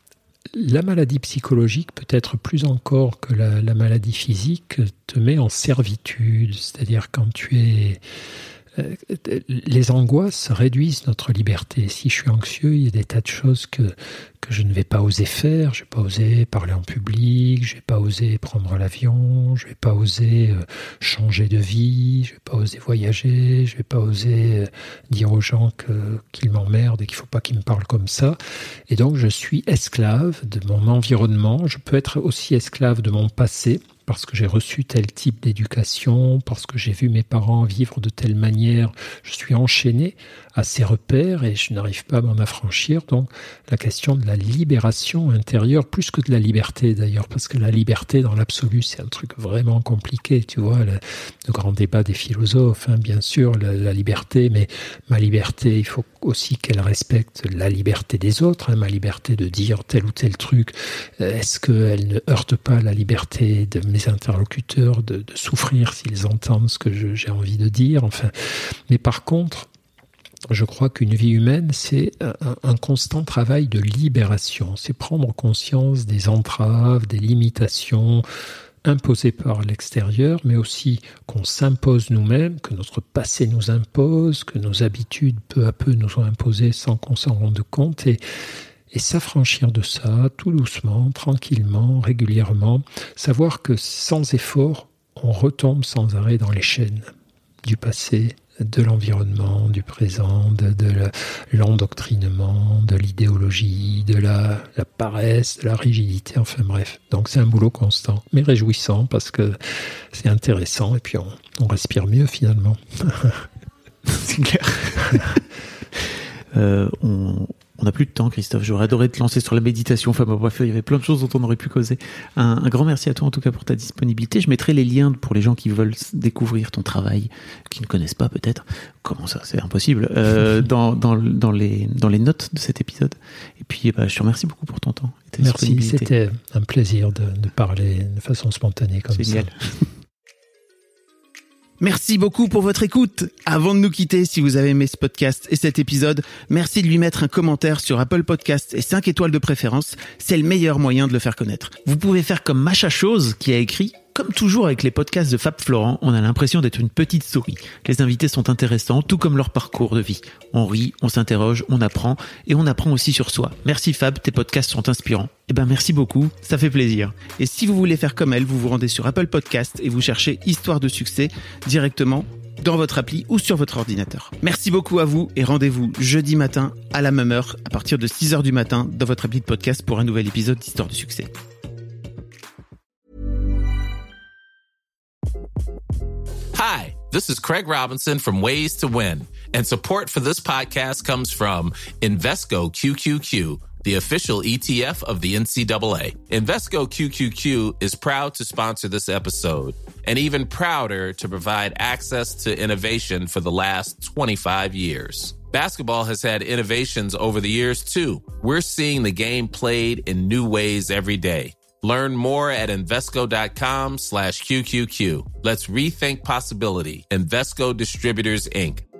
la maladie psychologique, peut-être plus encore que la, la maladie physique, te met en servitude. C'est-à-dire quand tu es... Euh, les angoisses réduisent notre liberté. Si je suis anxieux, il y a des tas de choses que, que je ne vais pas oser faire. Je ne vais pas oser parler en public, je ne vais pas oser prendre l'avion, je ne vais pas oser euh, changer de vie, je ne vais pas oser voyager, je ne vais pas oser euh, dire aux gens que, qu'ils m'emmerdent et qu'il ne faut pas qu'ils me parlent comme ça. Et donc je suis esclave de mon environnement. Je peux être aussi esclave de mon passé, parce que j'ai reçu tel type d'éducation, parce que j'ai vu mes parents vivre de telle manière, je suis enchaîné à ces repères et je n'arrive pas à m'en affranchir. Donc la question de la libération intérieure, plus que de la liberté d'ailleurs, parce que la liberté dans l'absolu, c'est un truc vraiment compliqué, tu vois, le, le grand débat des philosophes, hein, bien sûr, la, la liberté, mais ma liberté, il faut aussi qu'elle respecte la liberté des autres, hein, ma liberté de dire tel ou tel truc, est-ce qu'elle ne heurte pas la liberté de mes interlocuteurs de, de souffrir s'ils entendent ce que je, j'ai envie de dire, enfin, mais par contre, je crois qu'une vie humaine, c'est un, un constant travail de libération. C'est prendre conscience des entraves, des limitations imposées par l'extérieur, mais aussi qu'on s'impose nous-mêmes, que notre passé nous impose, que nos habitudes peu à peu nous ont imposées sans qu'on s'en rende compte. Et, et s'affranchir de ça, tout doucement, tranquillement, régulièrement. Savoir que sans effort, on retombe sans arrêt dans les chaînes du passé, de l'environnement, du présent, de, de l'endoctrinement, de l'idéologie, de la, la paresse, de la rigidité, enfin bref. Donc c'est un boulot constant, mais réjouissant parce que c'est intéressant et puis on, on respire mieux finalement. C'est clair. euh, on... On n'a plus de temps, Christophe. J'aurais adoré te lancer sur la méditation. Enfin, bref, il y avait plein de choses dont on aurait pu causer. Un, un grand merci à toi, en tout cas, pour ta disponibilité. Je mettrai les liens pour les gens qui veulent découvrir ton travail, qui ne connaissent pas peut-être. Comment ça, c'est impossible. Euh, dans, dans, dans, les, dans les notes de cet épisode. Et puis, bah, je te remercie beaucoup pour ton temps et ta merci, c'était un plaisir de, de parler de façon spontanée comme c'est ça. Génial. Merci beaucoup pour votre écoute. Avant de nous quitter, si vous avez aimé ce podcast et cet épisode, merci de lui mettre un commentaire sur Apple Podcasts et cinq étoiles de préférence. C'est le meilleur moyen de le faire connaître. Vous pouvez faire comme Macha Chose qui a écrit: comme toujours avec les podcasts de Fab Florent, on a l'impression d'être une petite souris. Les invités sont intéressants, tout comme leur parcours de vie. On rit, on s'interroge, on apprend, et on apprend aussi sur soi. Merci Fab, tes podcasts sont inspirants. Eh ben merci beaucoup, ça fait plaisir. Et si vous voulez faire comme elle, vous vous rendez sur Apple Podcasts et vous cherchez Histoire de succès directement dans votre appli ou sur votre ordinateur. Merci beaucoup à vous et rendez-vous jeudi matin à la même heure, à partir de six heures du matin, dans votre appli de podcast pour un nouvel épisode d'Histoire de succès. Hi, this is Craig Robinson from Ways to Win, and support for this podcast comes from Invesco Q Q Q, the official E T F of the N C double A. Invesco Q Q Q is proud to sponsor this episode, and even prouder to provide access to innovation for the last twenty-five years. Basketball has had innovations over the years, too. We're seeing the game played in new ways every day. Learn more at Invesco.com slash QQQ. Let's rethink possibility. Invesco Distributors, Incorporated.